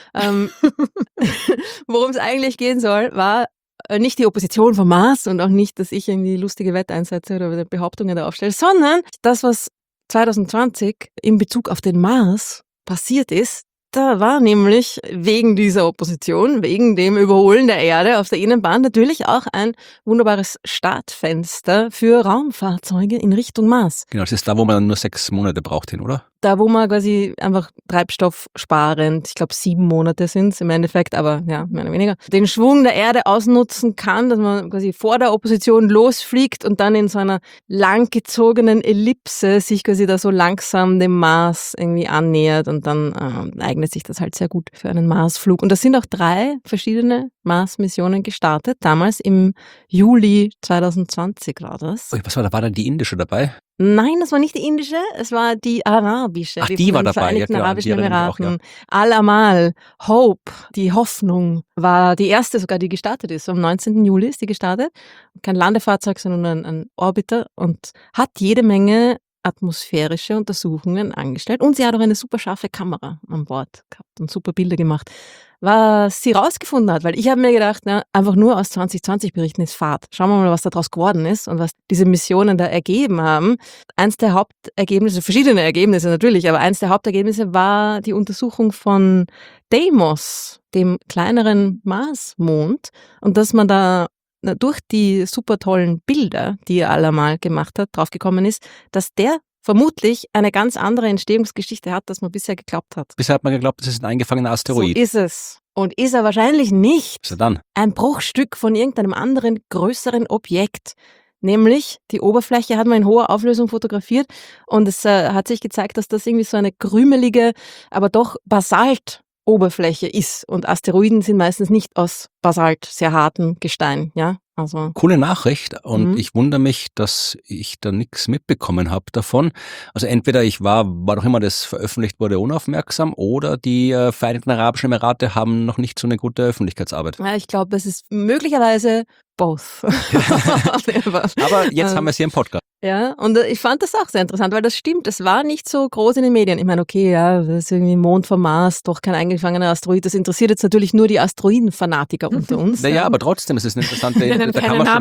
Speaker 2: Worum es eigentlich gehen soll, war nicht die Opposition vom Mars und auch nicht, dass ich irgendwie lustige Wetteinsätze oder Behauptungen da aufstelle, sondern das, was 2020 in Bezug auf den Mars passiert ist. Da war nämlich wegen dieser Opposition, wegen dem Überholen der Erde auf der Innenbahn natürlich auch ein wunderbares Startfenster für Raumfahrzeuge in Richtung Mars.
Speaker 1: Genau, das ist da, wo man nur 6 Monate braucht hin, oder?
Speaker 2: Da, wo man quasi einfach treibstoffsparend, ich glaube 7 Monate sind es im Endeffekt, aber ja, mehr oder weniger, den Schwung der Erde ausnutzen kann, dass man quasi vor der Opposition losfliegt und dann in so einer langgezogenen Ellipse sich quasi da so langsam dem Mars irgendwie annähert und dann eignet sich das halt sehr gut für einen Marsflug. Und das sind auch 3 verschiedene Mars-Missionen gestartet, damals im Juli 2020 war das.
Speaker 1: Oh, was war da? War dann die indische dabei?
Speaker 2: Nein, das war nicht die indische, es war die arabische.
Speaker 1: Ach, die war
Speaker 2: von den
Speaker 1: dabei, ja
Speaker 2: Vereinigten
Speaker 1: klar,
Speaker 2: Arabischen
Speaker 1: die erinnere ich mich auch,
Speaker 2: Emiraten. Al-Amal, Hope, die Hoffnung, war die erste sogar, die gestartet ist. Am 19. Juli ist die gestartet. Kein Landefahrzeug, sondern ein Orbiter und hat jede Menge atmosphärische Untersuchungen angestellt. Und sie hat auch eine super scharfe Kamera an Bord gehabt und super Bilder gemacht. Was sie rausgefunden hat, weil ich habe mir gedacht, einfach nur aus 2020 berichten ist Fahrt. Schauen wir mal, was da draus geworden ist und was diese Missionen da ergeben haben. Eins der Hauptergebnisse, verschiedene Ergebnisse natürlich, aber eins der Hauptergebnisse war die Untersuchung von Deimos, dem kleineren Marsmond, und dass man da durch die super tollen Bilder, die er allemal gemacht hat, draufgekommen ist, dass der vermutlich eine ganz andere Entstehungsgeschichte hat, als man bisher geglaubt hat.
Speaker 1: Bisher hat man geglaubt, das ist ein eingefangener Asteroid.
Speaker 2: So ist es. Und ist er wahrscheinlich nicht
Speaker 1: Was ist er dann?
Speaker 2: ein Bruchstück von irgendeinem anderen, größeren Objekt. Nämlich, die Oberfläche hat man in hoher Auflösung fotografiert und es hat sich gezeigt, dass das irgendwie so eine krümelige, aber doch Basaltoberfläche ist. Und Asteroiden sind meistens nicht aus Basalt, sehr hartem Gestein, ja. Also
Speaker 1: Coole Nachricht und ich wundere mich, dass ich da nichts mitbekommen habe davon. Also entweder ich war doch immer das veröffentlicht wurde, unaufmerksam oder die Vereinigten Arabischen Emirate haben noch nicht so eine gute Öffentlichkeitsarbeit.
Speaker 2: ja, ich glaube, es ist möglicherweise both.
Speaker 1: Aber jetzt haben wir es hier im Podcast.
Speaker 2: Ja, und ich fand das auch sehr interessant, weil das stimmt, es war nicht so groß in den Medien. Ich meine, okay, ja, das ist irgendwie Mond vom Mars, doch kein eingefangener Asteroid. Das interessiert jetzt natürlich nur die Asteroidenfanatiker unter uns.
Speaker 1: Naja, aber trotzdem, es ist eine interessante,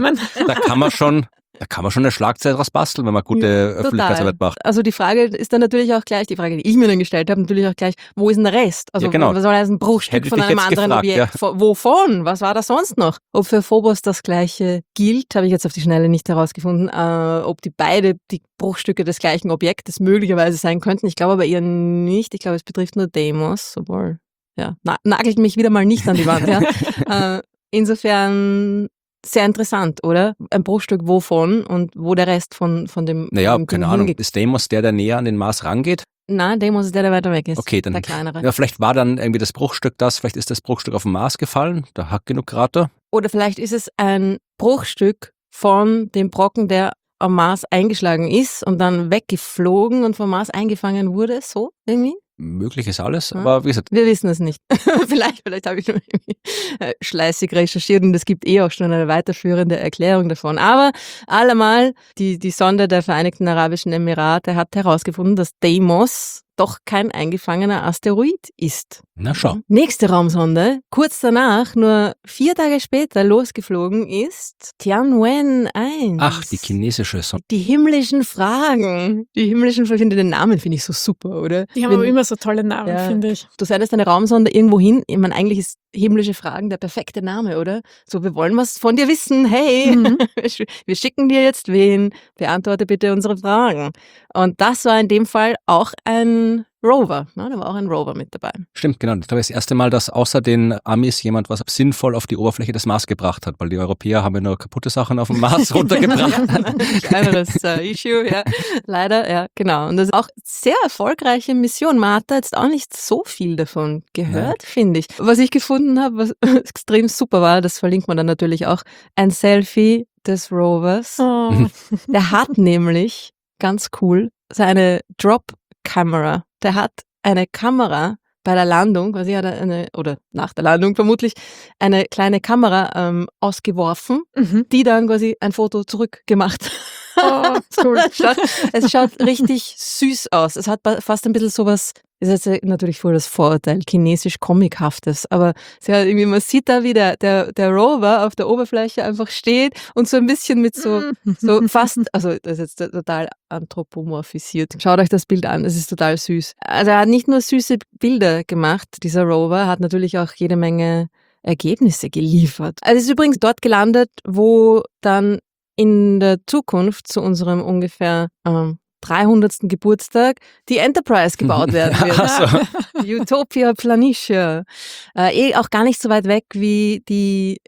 Speaker 1: da kann man schon eine Schlagzeile draus basteln, wenn man gute Öffentlichkeitsarbeit macht.
Speaker 2: Also die Frage ist dann natürlich auch gleich, die Frage, die ich mir dann gestellt habe, natürlich auch gleich, wo ist denn der Rest? Also
Speaker 1: Ja, genau.
Speaker 2: was soll das ein Bruchstück
Speaker 1: Hätte ich
Speaker 2: von
Speaker 1: dich
Speaker 2: einem
Speaker 1: jetzt
Speaker 2: anderen
Speaker 1: gefragt,
Speaker 2: Objekt? Wovon? Was war da sonst noch? Ob für Phobos das gleiche gilt, habe ich jetzt auf die Schnelle nicht herausgefunden. Ob die Bruchstücke des gleichen Objektes möglicherweise sein könnten. Ich glaube aber eher nicht. Ich glaube, es betrifft nur Deimos, obwohl, ja, nagelt mich wieder mal nicht an die Wand. Ja. Insofern sehr interessant, oder? Ein Bruchstück wovon und wo der Rest von dem...
Speaker 1: Naja,
Speaker 2: von dem
Speaker 1: keine
Speaker 2: Ding
Speaker 1: Ahnung.
Speaker 2: hingeht.
Speaker 1: Ist Deimos der näher an den Mars rangeht?
Speaker 2: Nein, Deimos ist der weiter weg ist.
Speaker 1: Okay, dann.
Speaker 2: Der kleinere.
Speaker 1: Ja, vielleicht war dann irgendwie das Bruchstück vielleicht ist das Bruchstück auf den Mars gefallen, da hat genug Krater.
Speaker 2: Oder vielleicht ist es ein Bruchstück von dem Brocken, der am Mars eingeschlagen ist und dann weggeflogen und vom Mars eingefangen wurde, so irgendwie.
Speaker 1: Möglich ist alles,
Speaker 2: Ja.
Speaker 1: aber wie gesagt,
Speaker 2: Wir wissen es nicht. vielleicht habe ich nur irgendwie schleißig recherchiert und es gibt auch schon eine weiterführende Erklärung davon. Aber allemal, die Sonde der Vereinigten Arabischen Emirate hat herausgefunden, dass Deimos doch kein eingefangener Asteroid ist.
Speaker 1: na schau.
Speaker 2: Nächste Raumsonde, kurz danach, nur 4 Tage später losgeflogen ist Tianwen 1.
Speaker 1: Ach, die chinesische Sonne.
Speaker 2: Die himmlischen Fragen. Den Namen finde ich so super, oder?
Speaker 3: Die haben aber immer so tolle Namen,
Speaker 2: Ja.
Speaker 3: finde ich.
Speaker 2: Du sendest eine Raumsonde irgendwo hin. Ich meine, eigentlich ist himmlische Fragen der perfekte Name, oder? So, wir wollen was von dir wissen. Hey, wir schicken dir jetzt wen. Beantworte bitte unsere Fragen. Und das war in dem Fall auch ein Rover. Ne? Da war auch ein Rover mit dabei.
Speaker 1: Stimmt, genau. Das war das erste Mal, dass außer den Amis jemand was sinnvoll auf die Oberfläche des Mars gebracht hat, weil die Europäer haben ja nur kaputte Sachen auf dem Mars runtergebracht.
Speaker 2: Kleineres Issue, ja. Leider, ja, genau. Und das ist auch eine sehr erfolgreiche Mission. Man hat da jetzt auch nicht so viel davon gehört, finde ich. Was ich gefunden habe, was extrem super war, das verlinkt man dann natürlich auch, ein Selfie des Rovers.
Speaker 3: Oh.
Speaker 2: Der hat nämlich, ganz cool, seine Drop-Kamera. Der hat eine Kamera bei der Landung, quasi hat er oder nach der Landung vermutlich, eine kleine Kamera ausgeworfen, die dann quasi ein Foto zurückgemacht.
Speaker 3: Oh, cool.
Speaker 2: Es schaut richtig süß aus. Es hat fast ein bisschen sowas, ist jetzt natürlich voll das Vorurteil, chinesisch-comichaftes, aber man sieht da, wie der Rover auf der Oberfläche einfach steht und so ein bisschen mit so fast, also das ist jetzt total anthropomorphisiert. Schaut euch das Bild an, es ist total süß. Also er hat nicht nur süße Bilder gemacht, dieser Rover, hat natürlich auch jede Menge Ergebnisse geliefert. Also es ist übrigens dort gelandet, wo dann in der Zukunft zu unserem ungefähr 300. Geburtstag die Enterprise gebaut werden wird. Utopia Planitia. Auch gar nicht so weit weg wie die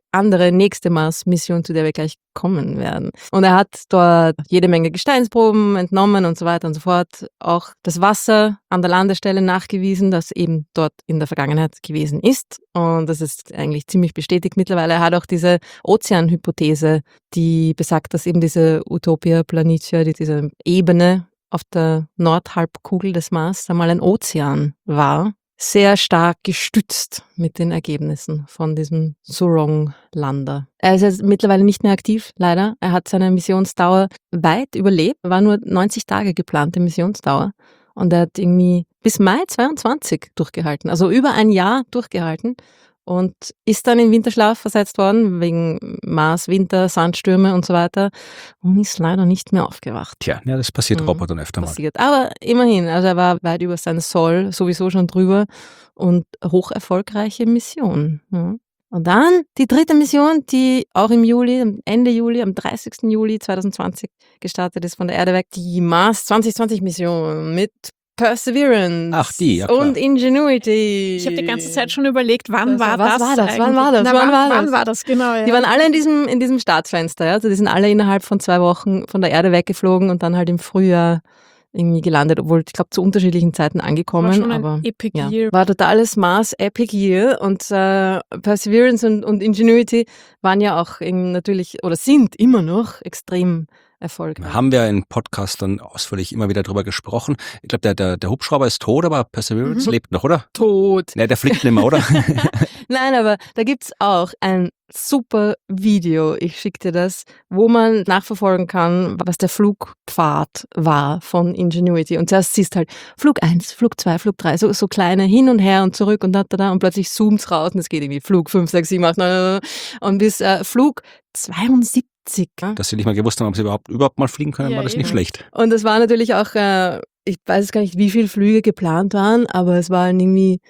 Speaker 2: andere nächste Mars-Mission, zu der wir gleich kommen werden. Und er hat dort jede Menge Gesteinsproben entnommen und so weiter und so fort. Auch das Wasser an der Landestelle nachgewiesen, das eben dort in der Vergangenheit gewesen ist. Und das ist eigentlich ziemlich bestätigt mittlerweile. Er hat auch diese Ozeanhypothese, die besagt, dass eben diese Utopia Planitia, diese Ebene auf der Nordhalbkugel des Mars einmal ein Ozean war, sehr stark gestützt mit den Ergebnissen von diesem Zhurong-Lander. Er ist jetzt mittlerweile nicht mehr aktiv, leider. Er hat seine Missionsdauer weit überlebt, war nur 90 Tage geplante Missionsdauer. Und er hat irgendwie bis Mai 22 durchgehalten, also über ein Jahr durchgehalten. Und ist dann in Winterschlaf versetzt worden, wegen Mars, Winter, Sandstürme und so weiter. Und ist leider nicht mehr aufgewacht.
Speaker 1: Tja, ja, das passiert Robotern öfter mal.
Speaker 2: Passiert. Aber immerhin, also er war weit über sein Soll sowieso schon drüber und hoch erfolgreiche Mission. Ja. Und dann die dritte Mission, die auch im Juli, Ende Juli, am 30. Juli 2020 gestartet ist von der Erde weg. Die Mars 2020 Mission mit Perseverance.
Speaker 1: Ach, die, ja klar.
Speaker 2: Und Ingenuity.
Speaker 3: Ich habe die ganze Zeit schon überlegt, wann war
Speaker 2: Was
Speaker 3: das?
Speaker 2: war das?
Speaker 3: eigentlich?
Speaker 2: Wann war das?
Speaker 3: Na, wann war das? Genau, ja.
Speaker 2: Die waren alle in diesem Startfenster. Ja? Also die sind alle innerhalb von 2 Wochen von der Erde weggeflogen und dann halt im Frühjahr irgendwie gelandet, obwohl ich glaube zu unterschiedlichen Zeiten angekommen.
Speaker 3: War schon ein
Speaker 2: aber
Speaker 3: Epic
Speaker 2: ja,
Speaker 3: Year.
Speaker 2: war totales Mars Epic Year und Perseverance und Ingenuity waren ja auch natürlich oder sind immer noch extrem erfolgreich.
Speaker 1: Haben wir in Podcast dann ausführlich immer wieder drüber gesprochen. Ich glaube, der Hubschrauber ist tot, aber Perseverance lebt noch, oder?
Speaker 2: Tot.
Speaker 1: Ne, der fliegt nicht mehr, oder?
Speaker 2: Nein, aber da gibt's auch ein super Video, ich schicke dir das, wo man nachverfolgen kann, was der Flugpfad war von Ingenuity. Und zuerst siehst halt Flug 1, Flug 2, Flug 3, so kleine hin und her und zurück und da und plötzlich zoomt's raus und es geht irgendwie Flug 5, 6, 7, 8, 9 und bis Flug 72.
Speaker 1: Dass sie nicht mal gewusst haben, ob sie überhaupt mal fliegen können,
Speaker 3: Ja,
Speaker 1: war das nicht
Speaker 3: eben.
Speaker 1: schlecht.
Speaker 2: Und es war natürlich auch, ich weiß gar nicht, wie viele Flüge geplant waren, aber es waren irgendwie,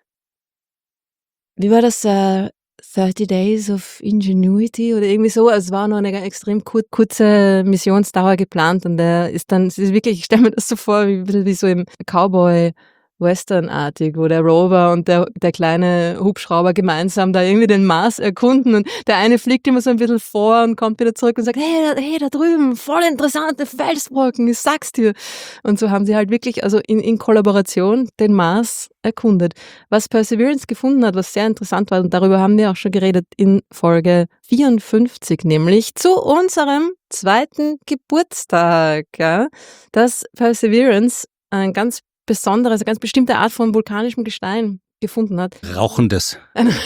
Speaker 2: wie war das, 30 Days of Ingenuity oder irgendwie so. Also es war noch eine extrem kurze Missionsdauer geplant und der ist dann, es ist wirklich, ich stelle mir das so vor, wie, ein bisschen wie so im Cowboy-Western-artig, wo der Rover und der kleine Hubschrauber gemeinsam da irgendwie den Mars erkunden und der eine fliegt immer so ein bisschen vor und kommt wieder zurück und sagt, hey, da drüben, voll interessante Felsbrocken, ich sag's dir. Und so haben sie halt wirklich, also in Kollaboration den Mars erkundet. Was Perseverance gefunden hat, was sehr interessant war, und darüber haben wir auch schon geredet in Folge 54, nämlich zu unserem 2. Geburtstag, ja, dass Perseverance ein ganz besonderes, eine ganz bestimmte Art von vulkanischem Gestein gefunden hat.
Speaker 1: Rauchendes.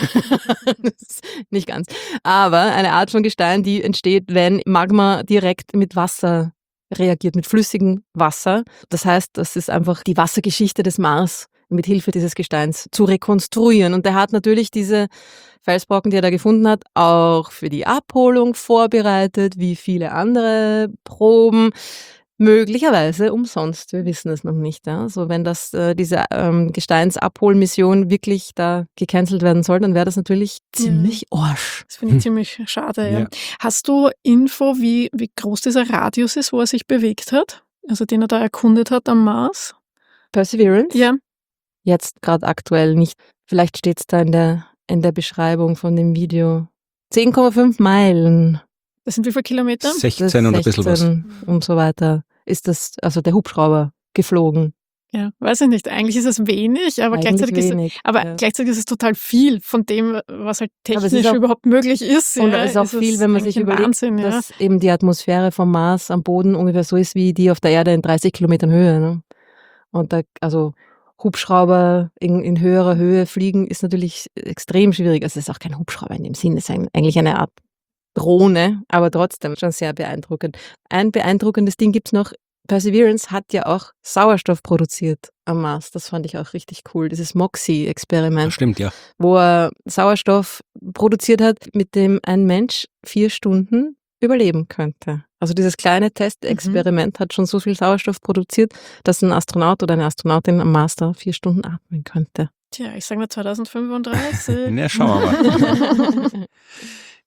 Speaker 2: Nicht ganz. Aber eine Art von Gestein, die entsteht, wenn Magma direkt mit Wasser reagiert, mit flüssigem Wasser. Das heißt, das ist einfach die Wassergeschichte des Mars mit Hilfe dieses Gesteins zu rekonstruieren. Und er hat natürlich diese Felsbrocken, die er da gefunden hat, auch für die Abholung vorbereitet, wie viele andere Proben. Möglicherweise umsonst, wir wissen es noch nicht. Ja? So, wenn diese Gesteinsabholmission wirklich da gecancelt werden soll, dann wäre das natürlich ziemlich Arsch.
Speaker 3: Das finde ich ziemlich schade. Ja.
Speaker 1: Ja.
Speaker 3: Hast du Info, wie groß dieser Radius ist, wo er sich bewegt hat? Also den er da erkundet hat am Mars?
Speaker 2: Perseverance?
Speaker 3: Ja.
Speaker 2: Jetzt gerade aktuell nicht. Vielleicht steht es da in der Beschreibung von dem Video. 10,5 Meilen.
Speaker 3: Das sind wie viele Kilometer?
Speaker 1: 16 und ein bisschen was.
Speaker 2: Und so weiter. Ist das, also der Hubschrauber geflogen.
Speaker 3: Ja, weiß ich nicht. Eigentlich ist es wenig, aber gleichzeitig gleichzeitig ist es total viel von dem, was halt technisch
Speaker 2: auch,
Speaker 3: überhaupt möglich ist.
Speaker 2: Und es ist auch viel, wenn man sich überlegt,
Speaker 3: Wahnsinn,
Speaker 2: dass eben die Atmosphäre vom Mars am Boden ungefähr so ist wie die auf der Erde in 30 Kilometern Höhe. Ne? Und da, also Hubschrauber in höherer Höhe fliegen ist natürlich extrem schwierig. Also es ist auch kein Hubschrauber in dem Sinn, es ist eigentlich eine Art Drohne, aber trotzdem schon sehr beeindruckend. Ein beeindruckendes Ding gibt's noch. Perseverance hat ja auch Sauerstoff produziert am Mars. Das fand ich auch richtig cool. Dieses MOXIE-Experiment.
Speaker 1: Stimmt, ja.
Speaker 2: Wo er Sauerstoff produziert hat, mit dem ein Mensch 4 Stunden überleben könnte. Also dieses kleine Testexperiment hat schon so viel Sauerstoff produziert, dass ein Astronaut oder eine Astronautin am Mars da 4 Stunden atmen könnte.
Speaker 3: Tja, ich sage mal 2035.
Speaker 1: Ja, schauen wir mal.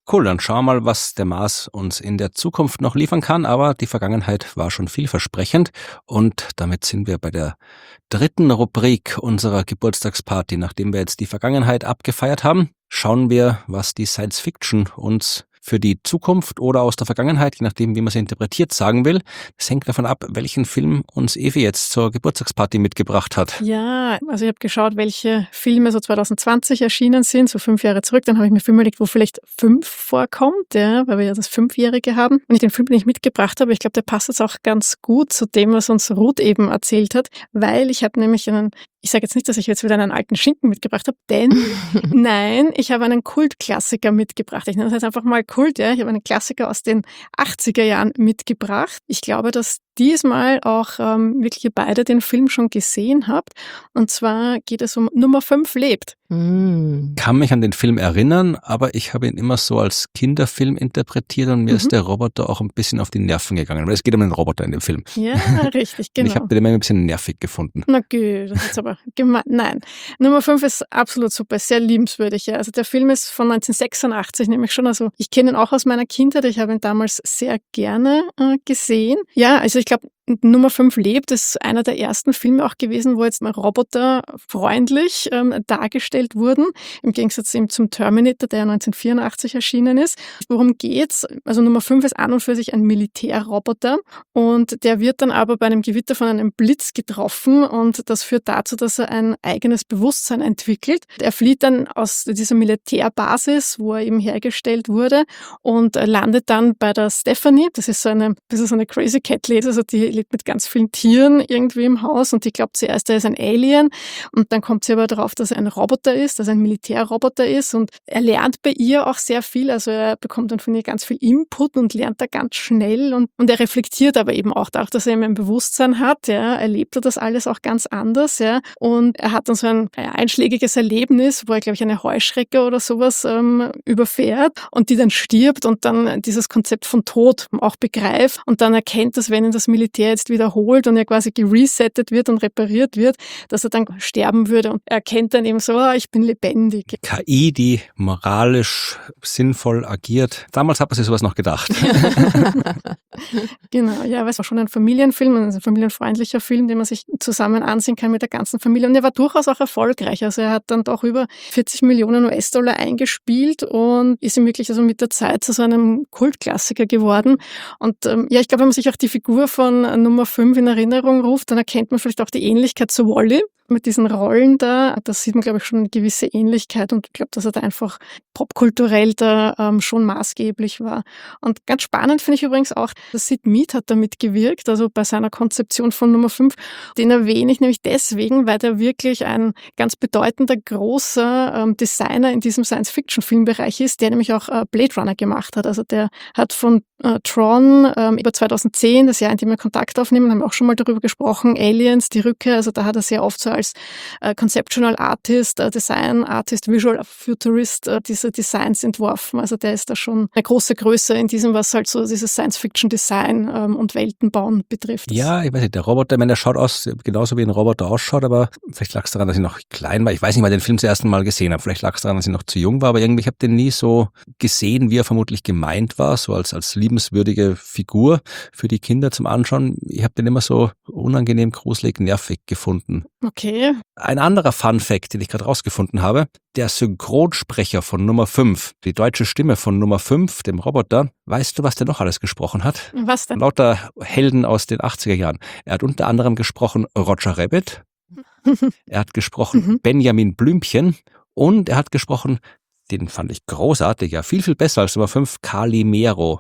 Speaker 1: Cool, dann schauen wir mal, was der Mars uns in der Zukunft noch liefern kann, aber die Vergangenheit war schon vielversprechend und damit sind wir bei der dritten Rubrik unserer Geburtstagsparty. Nachdem wir jetzt die Vergangenheit abgefeiert haben, schauen wir, was die Science Fiction uns für die Zukunft oder aus der Vergangenheit, je nachdem, wie man sie interpretiert, sagen will. Das hängt davon ab, welchen Film uns Evi jetzt zur Geburtstagsparty mitgebracht hat.
Speaker 3: Ja, also ich habe geschaut, welche Filme so 2020 erschienen sind, so 5 Jahre zurück. Dann habe ich mir Filme überlegt, wo vielleicht 5 vorkommt, ja, weil wir ja das 5-Jährige haben. Und ich den Film, den ich mitgebracht habe, ich glaube, der passt jetzt auch ganz gut zu dem, was uns Ruth eben erzählt hat, weil ich habe nämlich ich sage jetzt nicht, dass ich jetzt wieder einen alten Schinken mitgebracht habe, denn nein, ich habe einen Kultklassiker mitgebracht. Ich nenne das jetzt einfach mal Kult, ja. Ich habe einen Klassiker aus den 80er Jahren mitgebracht. Ich glaube, dass diesmal auch wirklich ihr beide den Film schon gesehen habt. Und zwar geht es um Nummer 5 lebt.
Speaker 1: Kann mich an den Film erinnern, aber ich habe ihn immer so als Kinderfilm interpretiert und mir ist der Roboter auch ein bisschen auf die Nerven gegangen, weil es geht um den Roboter in dem Film.
Speaker 3: Ja, richtig,
Speaker 1: Und
Speaker 3: genau.
Speaker 1: ich habe den immer ein bisschen nervig gefunden.
Speaker 3: Na gut, das ist jetzt aber gemein. Nein, Nummer 5 ist absolut super, sehr liebenswürdig. Ja. Also der Film ist von 1986, nämlich schon. Also ich kenne ihn auch aus meiner Kindheit. Ich habe ihn damals sehr gerne gesehen. Ja, also ich glaube, Nummer 5 lebt ist einer der ersten Filme auch gewesen, wo jetzt mal Roboter freundlich dargestellt wurden, im Gegensatz eben zum Terminator, der ja 1984 erschienen ist. Worum geht's? Also Nummer 5 ist an und für sich ein Militärroboter und der wird dann aber bei einem Gewitter von einem Blitz getroffen und das führt dazu, dass er ein eigenes Bewusstsein entwickelt. Er flieht dann aus dieser Militärbasis, wo er eben hergestellt wurde und landet dann bei der Stephanie. Das ist so eine Crazy Cat Lady, also die lebt mit ganz vielen Tieren irgendwie im Haus und die glaubt zuerst, er ist ein Alien und dann kommt sie aber darauf, dass er ein Roboter ist, dass er ein Militärroboter ist und er lernt bei ihr auch sehr viel, also er bekommt dann von ihr ganz viel Input und lernt da ganz schnell und er reflektiert aber eben auch dadurch, dass er eben ein Bewusstsein hat, ja, erlebt er das alles auch ganz anders, ja, und er hat dann so ein einschlägiges Erlebnis, wo er, glaube ich, eine Heuschrecke oder sowas überfährt und die dann stirbt und dann dieses Konzept von Tod auch begreift und dann erkennt, dass wenn ihn das Militär jetzt wiederholt und er quasi geresettet wird und repariert wird, dass er dann sterben würde und er erkennt dann eben so, ich bin lebendig.
Speaker 1: KI, die moralisch sinnvoll agiert. Damals hat man sich sowas noch gedacht.
Speaker 3: Genau, ja, aber es war schon ein Familienfilm, ein familienfreundlicher Film, den man sich zusammen ansehen kann mit der ganzen Familie und er war durchaus auch erfolgreich. Also er hat dann doch über 40 Millionen US-Dollar eingespielt und ist ihm wirklich also mit der Zeit zu so einem Kultklassiker geworden. Und ja, ich glaube, wenn man sich auch die Figur von Nummer 5 in Erinnerung ruft, dann erkennt man vielleicht auch die Ähnlichkeit zu Wall-E mit diesen Rollen da. Da sieht man, glaube ich, schon eine gewisse Ähnlichkeit und ich glaube, dass er da einfach popkulturell da schon maßgeblich war. Und ganz spannend finde ich übrigens auch, dass Sid Mead hat da mitgewirkt, also bei seiner Konzeption von Nummer 5. Den erwähne ich nämlich deswegen, weil der wirklich ein ganz bedeutender, großer Designer in diesem Science-Fiction-Filmbereich ist, der nämlich auch Blade Runner gemacht hat. Also der hat von Tron über 2010, das Jahr, in dem wir Kontakt aufnehmen, haben wir auch schon mal darüber gesprochen, Aliens, die Rückkehr, also da hat er sehr oft so als Conceptual Artist, Design Artist, Visual Futurist diese Designs entworfen. Also der ist da schon eine große Größe in diesem, was halt so dieses Science-Fiction-Design und Weltenbauen betrifft.
Speaker 1: Ja, ich weiß nicht, der Roboter, der schaut aus, genauso wie ein Roboter ausschaut, aber vielleicht lag es daran, dass ich noch klein war. Ich weiß nicht, weil ich den Film zum ersten Mal gesehen habe. Vielleicht lag es daran, dass ich noch zu jung war, aber irgendwie, ich habe den nie so gesehen, wie er vermutlich gemeint war, so als liebenswürdige Figur für die Kinder zum Anschauen. Ich habe den immer so unangenehm, gruselig, nervig gefunden.
Speaker 3: Okay.
Speaker 1: Ein anderer Fun-Fact, den ich gerade rausgefunden habe, der Synchronsprecher von Nummer 5, die deutsche Stimme von Nummer 5, dem Roboter, weißt du, was der noch alles gesprochen hat?
Speaker 3: Was denn?
Speaker 1: Lauter Helden aus den 80er Jahren. Er hat unter anderem gesprochen Roger Rabbit, er hat gesprochen Benjamin Blümchen und er hat gesprochen, den fand ich großartig, ja, viel, viel besser als Nummer 5, Calimero.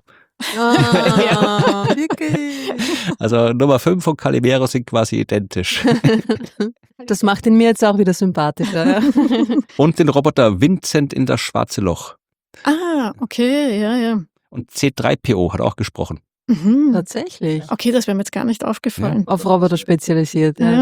Speaker 2: Wirklich?
Speaker 1: Also Nummer 5 und Calimero sind quasi identisch.
Speaker 2: Das macht ihn mir jetzt auch wieder sympathischer. Ja.
Speaker 1: Und den Roboter Vincent in das schwarze Loch.
Speaker 3: Ah, okay, ja.
Speaker 1: Und C3PO hat auch gesprochen.
Speaker 3: Mhm.
Speaker 2: Tatsächlich.
Speaker 3: Okay, das wäre mir jetzt gar nicht aufgefallen.
Speaker 2: Auf Roboter spezialisiert.
Speaker 3: Ja.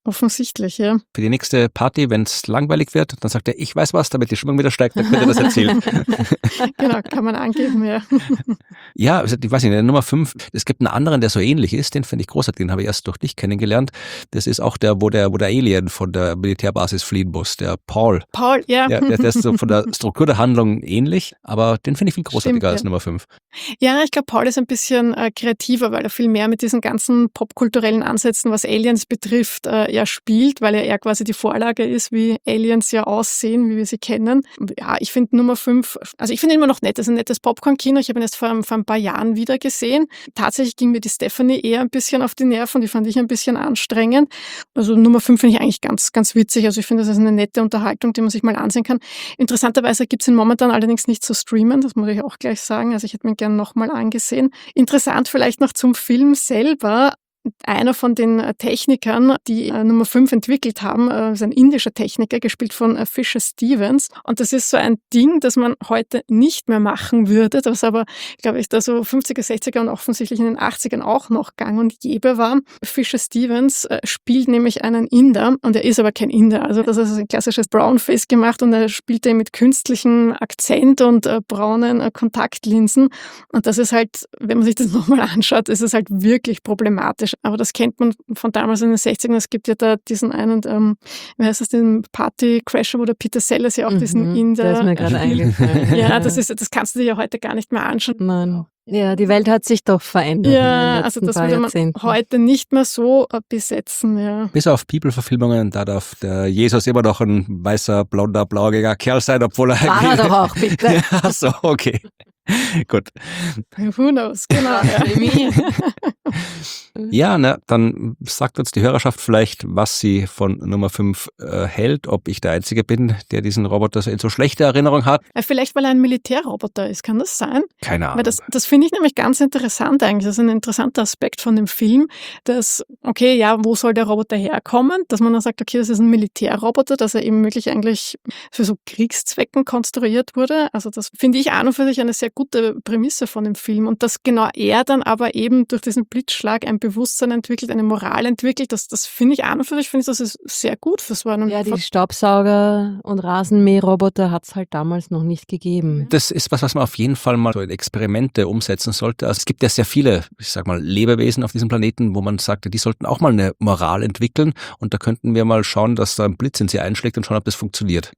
Speaker 3: offensichtlich, ja.
Speaker 1: Für die nächste Party, wenn es langweilig wird, dann sagt er, ich weiß was, damit die Stimmung wieder steigt, dann könnt ihr das erzählen.
Speaker 3: Genau, kann man angeben, ja.
Speaker 1: Ja, also ich weiß nicht, der Nummer 5, es gibt einen anderen, der so ähnlich ist, den finde ich großartig, den habe ich erst durch dich kennengelernt. Das ist auch der, wo der Alien von der Militärbasis fliehen muss, der Paul.
Speaker 3: Paul, ja.
Speaker 1: Der ist so von der Struktur der Handlung ähnlich, aber den finde ich viel großartiger
Speaker 3: Stimmt, ja.
Speaker 1: als Nummer 5.
Speaker 3: Ja, ich glaube, Paul ist ein bisschen kreativer, weil er viel mehr mit diesen ganzen popkulturellen Ansätzen, was Aliens betrifft, ja spielt, weil er eher quasi die Vorlage ist, wie Aliens ja aussehen, wie wir sie kennen. Ja, ich finde Nummer 5, also ich finde ihn immer noch nett, das ist ein nettes Popcorn-Kino. Ich habe ihn jetzt vor ein paar Jahren wieder gesehen. Tatsächlich ging mir die Stephanie eher ein bisschen auf die Nerven, die fand ich ein bisschen anstrengend. Also Nummer 5 finde ich eigentlich ganz, ganz witzig. Also ich finde, das ist eine nette Unterhaltung, die man sich mal ansehen kann. Interessanterweise gibt es ihn momentan allerdings nicht zu streamen, das muss ich auch gleich sagen. Also ich hätte mir gerne nochmal angesehen. Interessant vielleicht noch zum Film selber. Einer von den Technikern, die Nummer 5 entwickelt haben, ist ein indischer Techniker, gespielt von Fisher Stevens. Und das ist so ein Ding, das man heute nicht mehr machen würde, das aber, glaube ich, da so 50er, 60er und offensichtlich in den 80ern auch noch gang und gäbe war. Fisher Stevens spielt nämlich einen Inder und er ist aber kein Inder. Also das ist ein klassisches Brownface gemacht und er spielte mit künstlichem Akzent und braunen Kontaktlinsen. Und das ist halt, wenn man sich das nochmal anschaut, ist es halt wirklich problematisch. Aber das kennt man von damals in den 60ern. Es gibt ja da diesen einen, wie heißt das, den Party-Crasher, wo der Peter Sellers ja auch diesen Inder.
Speaker 2: Der ist mir gerade eingefallen.
Speaker 3: Ja, das kannst du dir ja heute gar nicht mehr anschauen.
Speaker 2: Nein. Ja, die Welt hat sich doch verändert.
Speaker 3: Ja, also das würde man heute nicht mehr so besetzen. Ja.
Speaker 1: Bis auf Bibelverfilmungen, da darf der Jesus immer noch ein weißer, blonder, blauäugiger Kerl sein, obwohl er...
Speaker 2: War er doch auch, bitte.
Speaker 1: Ja, so, okay. Gut.
Speaker 3: Who knows, genau.
Speaker 1: Ja, dann sagt uns die Hörerschaft vielleicht, was sie von Nummer 5 hält, ob ich der Einzige bin, der diesen Roboter in so schlechte Erinnerung hat.
Speaker 3: Vielleicht, weil er ein Militärroboter ist, kann das sein?
Speaker 1: Keine Ahnung.
Speaker 3: Weil das finde ich nämlich ganz interessant eigentlich. Das ist ein interessanter Aspekt von dem Film, dass, okay, ja, wo soll der Roboter herkommen? Dass man dann sagt, okay, das ist ein Militärroboter, dass er eben wirklich eigentlich für so Kriegszwecken konstruiert wurde. Also das finde ich an und für sich eine sehr gute Prämisse von dem Film. Und dass genau er dann aber eben durch diesen Blitzschlag ein Bewusstsein entwickelt, eine Moral entwickelt, das finde ich an und für sich, das ist sehr gut für so einen...
Speaker 2: Ja, die Staubsauger- und Rasenmäherroboter hat es halt damals noch nicht gegeben.
Speaker 1: Das ist was man auf jeden Fall mal so in Experimente umsetzen sollte. Also es gibt ja sehr viele, ich sag mal, Lebewesen auf diesem Planeten, wo man sagte, die sollten auch mal eine Moral entwickeln und da könnten wir mal schauen, dass da ein Blitz in sie einschlägt und schauen, ob das funktioniert.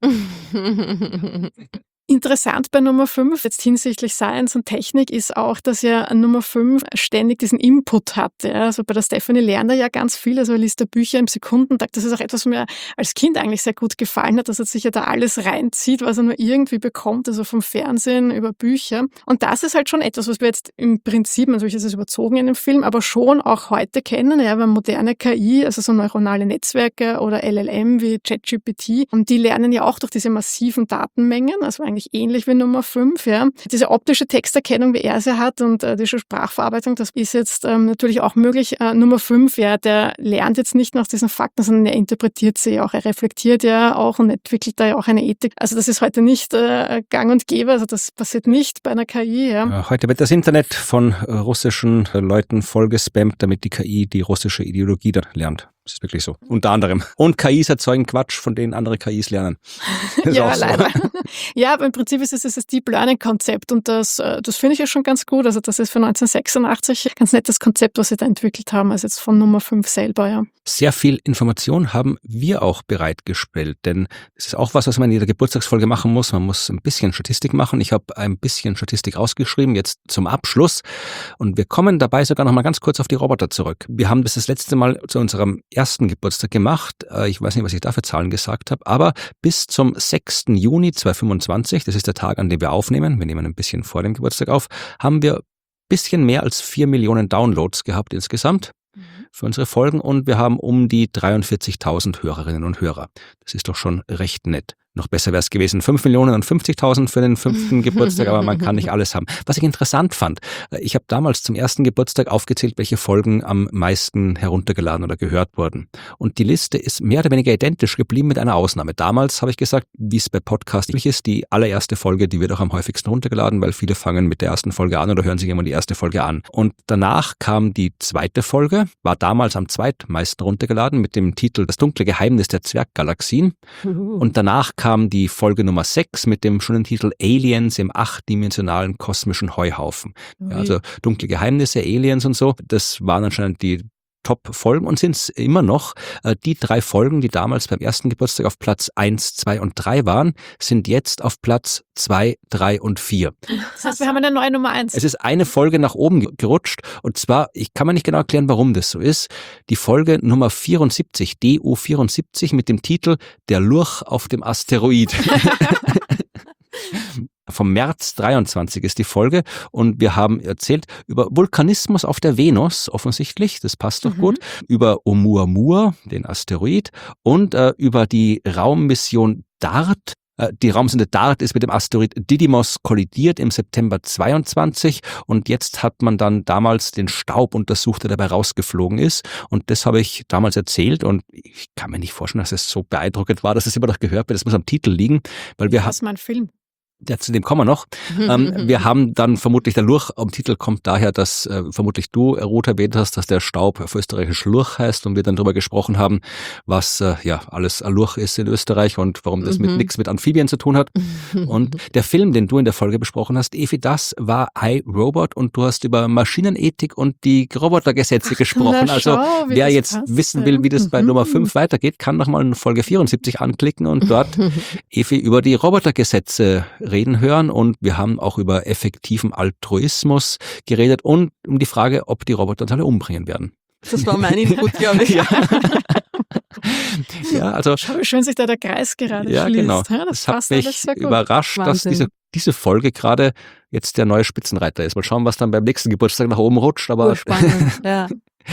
Speaker 3: Interessant bei Nummer 5, jetzt hinsichtlich Science und Technik, ist auch, dass ja Nummer 5 ständig diesen Input hatte. Also bei der Stephanie lernt er ja ganz viel, also er liest da Bücher im Sekundentakt. Das ist auch etwas, was mir als Kind eigentlich sehr gut gefallen hat, dass er sich ja da alles reinzieht, was er nur irgendwie bekommt, also vom Fernsehen über Bücher. Und das ist halt schon etwas, was wir jetzt im Prinzip, natürlich ist es überzogen in dem Film, aber schon auch heute kennen. Ja, wir haben moderne KI, also so neuronale Netzwerke oder LLM wie ChatGPT, und die lernen ja auch durch diese massiven Datenmengen, also eigentlich ähnlich wie Nummer 5, ja. Diese optische Texterkennung, wie er sie hat und diese Sprachverarbeitung, das ist jetzt natürlich auch möglich. Nummer 5, ja, der lernt jetzt nicht nach diesen Fakten, sondern er interpretiert sie auch, er reflektiert ja auch und entwickelt da ja auch eine Ethik. Also das ist heute nicht gang und gäbe, also das passiert nicht bei einer KI, ja.
Speaker 1: Heute wird das Internet von russischen Leuten vollgespammt, damit die KI die russische Ideologie dann lernt. Das ist wirklich so. Unter anderem. Und KIs erzeugen Quatsch, von denen andere KIs lernen.
Speaker 3: Ja, so. Leider. Ja, aber im Prinzip ist es das Deep Learning-Konzept und das finde ich ja schon ganz gut. Also das ist für 1986 ein ganz nettes Konzept, was sie da entwickelt haben, also jetzt von Nummer 5 selber, ja.
Speaker 1: Sehr viel Information haben wir auch bereitgestellt, denn das ist auch was man in jeder Geburtstagsfolge machen muss. Man muss ein bisschen Statistik machen. Ich habe ein bisschen Statistik rausgeschrieben, jetzt zum Abschluss. Und wir kommen dabei sogar noch mal ganz kurz auf die Roboter zurück. Wir haben das letzte Mal zu unserem ersten Geburtstag gemacht. Ich weiß nicht, was ich da für Zahlen gesagt habe, aber bis zum 6. Juni 2025, das ist der Tag, an dem wir aufnehmen, wir nehmen ein bisschen vor dem Geburtstag auf, haben wir ein bisschen mehr als 4 Millionen Downloads gehabt insgesamt für unsere Folgen und wir haben um die 43.000 Hörerinnen und Hörer. Das ist doch schon recht nett. Noch besser wäre es gewesen, 5.050.000 für den 5. Geburtstag, aber man kann nicht alles haben. Was ich interessant fand, ich habe damals zum 1. Geburtstag aufgezählt, welche Folgen am meisten heruntergeladen oder gehört wurden. Und die Liste ist mehr oder weniger identisch geblieben mit einer Ausnahme. Damals habe ich gesagt, wie es bei Podcasts üblich ist, die allererste Folge, die wird auch am häufigsten runtergeladen, weil viele fangen mit der ersten Folge an oder hören sich immer die erste Folge an. Und danach kam die 2. Folge, war damals am zweitmeisten runtergeladen mit dem Titel Das dunkle Geheimnis der Zwerggalaxien. Und danach kam die Folge Nummer 6 mit dem schönen Titel Aliens im 8-dimensionalen kosmischen Heuhaufen. Ja, also dunkle Geheimnisse, Aliens und so, das waren anscheinend die Top-Folgen und sind es immer noch. Die 3 Folgen, die damals beim 1. Geburtstag auf Platz 1, 2 und 3 waren, sind jetzt auf Platz 2, 3 und 4.
Speaker 3: Das heißt, wir haben eine neue Nummer 1.
Speaker 1: Es ist eine Folge nach oben gerutscht und zwar, ich kann mir nicht genau erklären, warum das so ist, die Folge Nummer 74, DU74 mit dem Titel Der Lurch auf dem Asteroid. Vom März 23 ist die Folge und wir haben erzählt über Vulkanismus auf der Venus, offensichtlich, das passt doch gut, über Oumuamua, den Asteroid und über die Raummission DART. Die Raumsonde DART ist mit dem Asteroid Didymos kollidiert im September 22 und jetzt hat man dann damals den Staub untersucht, der dabei rausgeflogen ist und das habe ich damals erzählt und ich kann mir nicht vorstellen, dass es so beeindruckend war, dass es immer noch gehört wird, das muss am Titel liegen, weil wir
Speaker 3: Das ist mein Film.
Speaker 1: Ja, zu dem kommen wir noch. Wir haben dann vermutlich, der Lurch am Titel kommt daher, dass vermutlich du, Ruth, erwähnt hast, dass der Staub auf Österreichisch Lurch heißt und wir dann darüber gesprochen haben, was alles ein Lurch ist in Österreich und warum das nichts mit Amphibien zu tun hat. Und der Film, den du in der Folge besprochen hast, Evi, das war iRobot und du hast über Maschinenethik und die Robotergesetze gesprochen. Also wer jetzt wissen will, wie das bei Nummer 5 weitergeht, kann nochmal in Folge 74 anklicken und dort Evi über die Robotergesetze reden hören und wir haben auch über effektiven Altruismus geredet und um die Frage, ob die Roboter uns alle umbringen werden.
Speaker 2: Das war mein Input, glaube ich.
Speaker 1: Ja, also
Speaker 3: Schau, wie schön sich da der Kreis gerade
Speaker 1: ja,
Speaker 3: schließt.
Speaker 1: genau.
Speaker 3: Ja,
Speaker 1: das
Speaker 3: passt
Speaker 1: hat
Speaker 3: alles
Speaker 1: mich
Speaker 3: sehr gut.
Speaker 1: überrascht, dass
Speaker 2: Wahnsinn.
Speaker 1: diese Folge gerade jetzt der neue Spitzenreiter ist. Mal schauen, was dann beim nächsten Geburtstag nach oben rutscht. Aber
Speaker 2: Spannend, ja.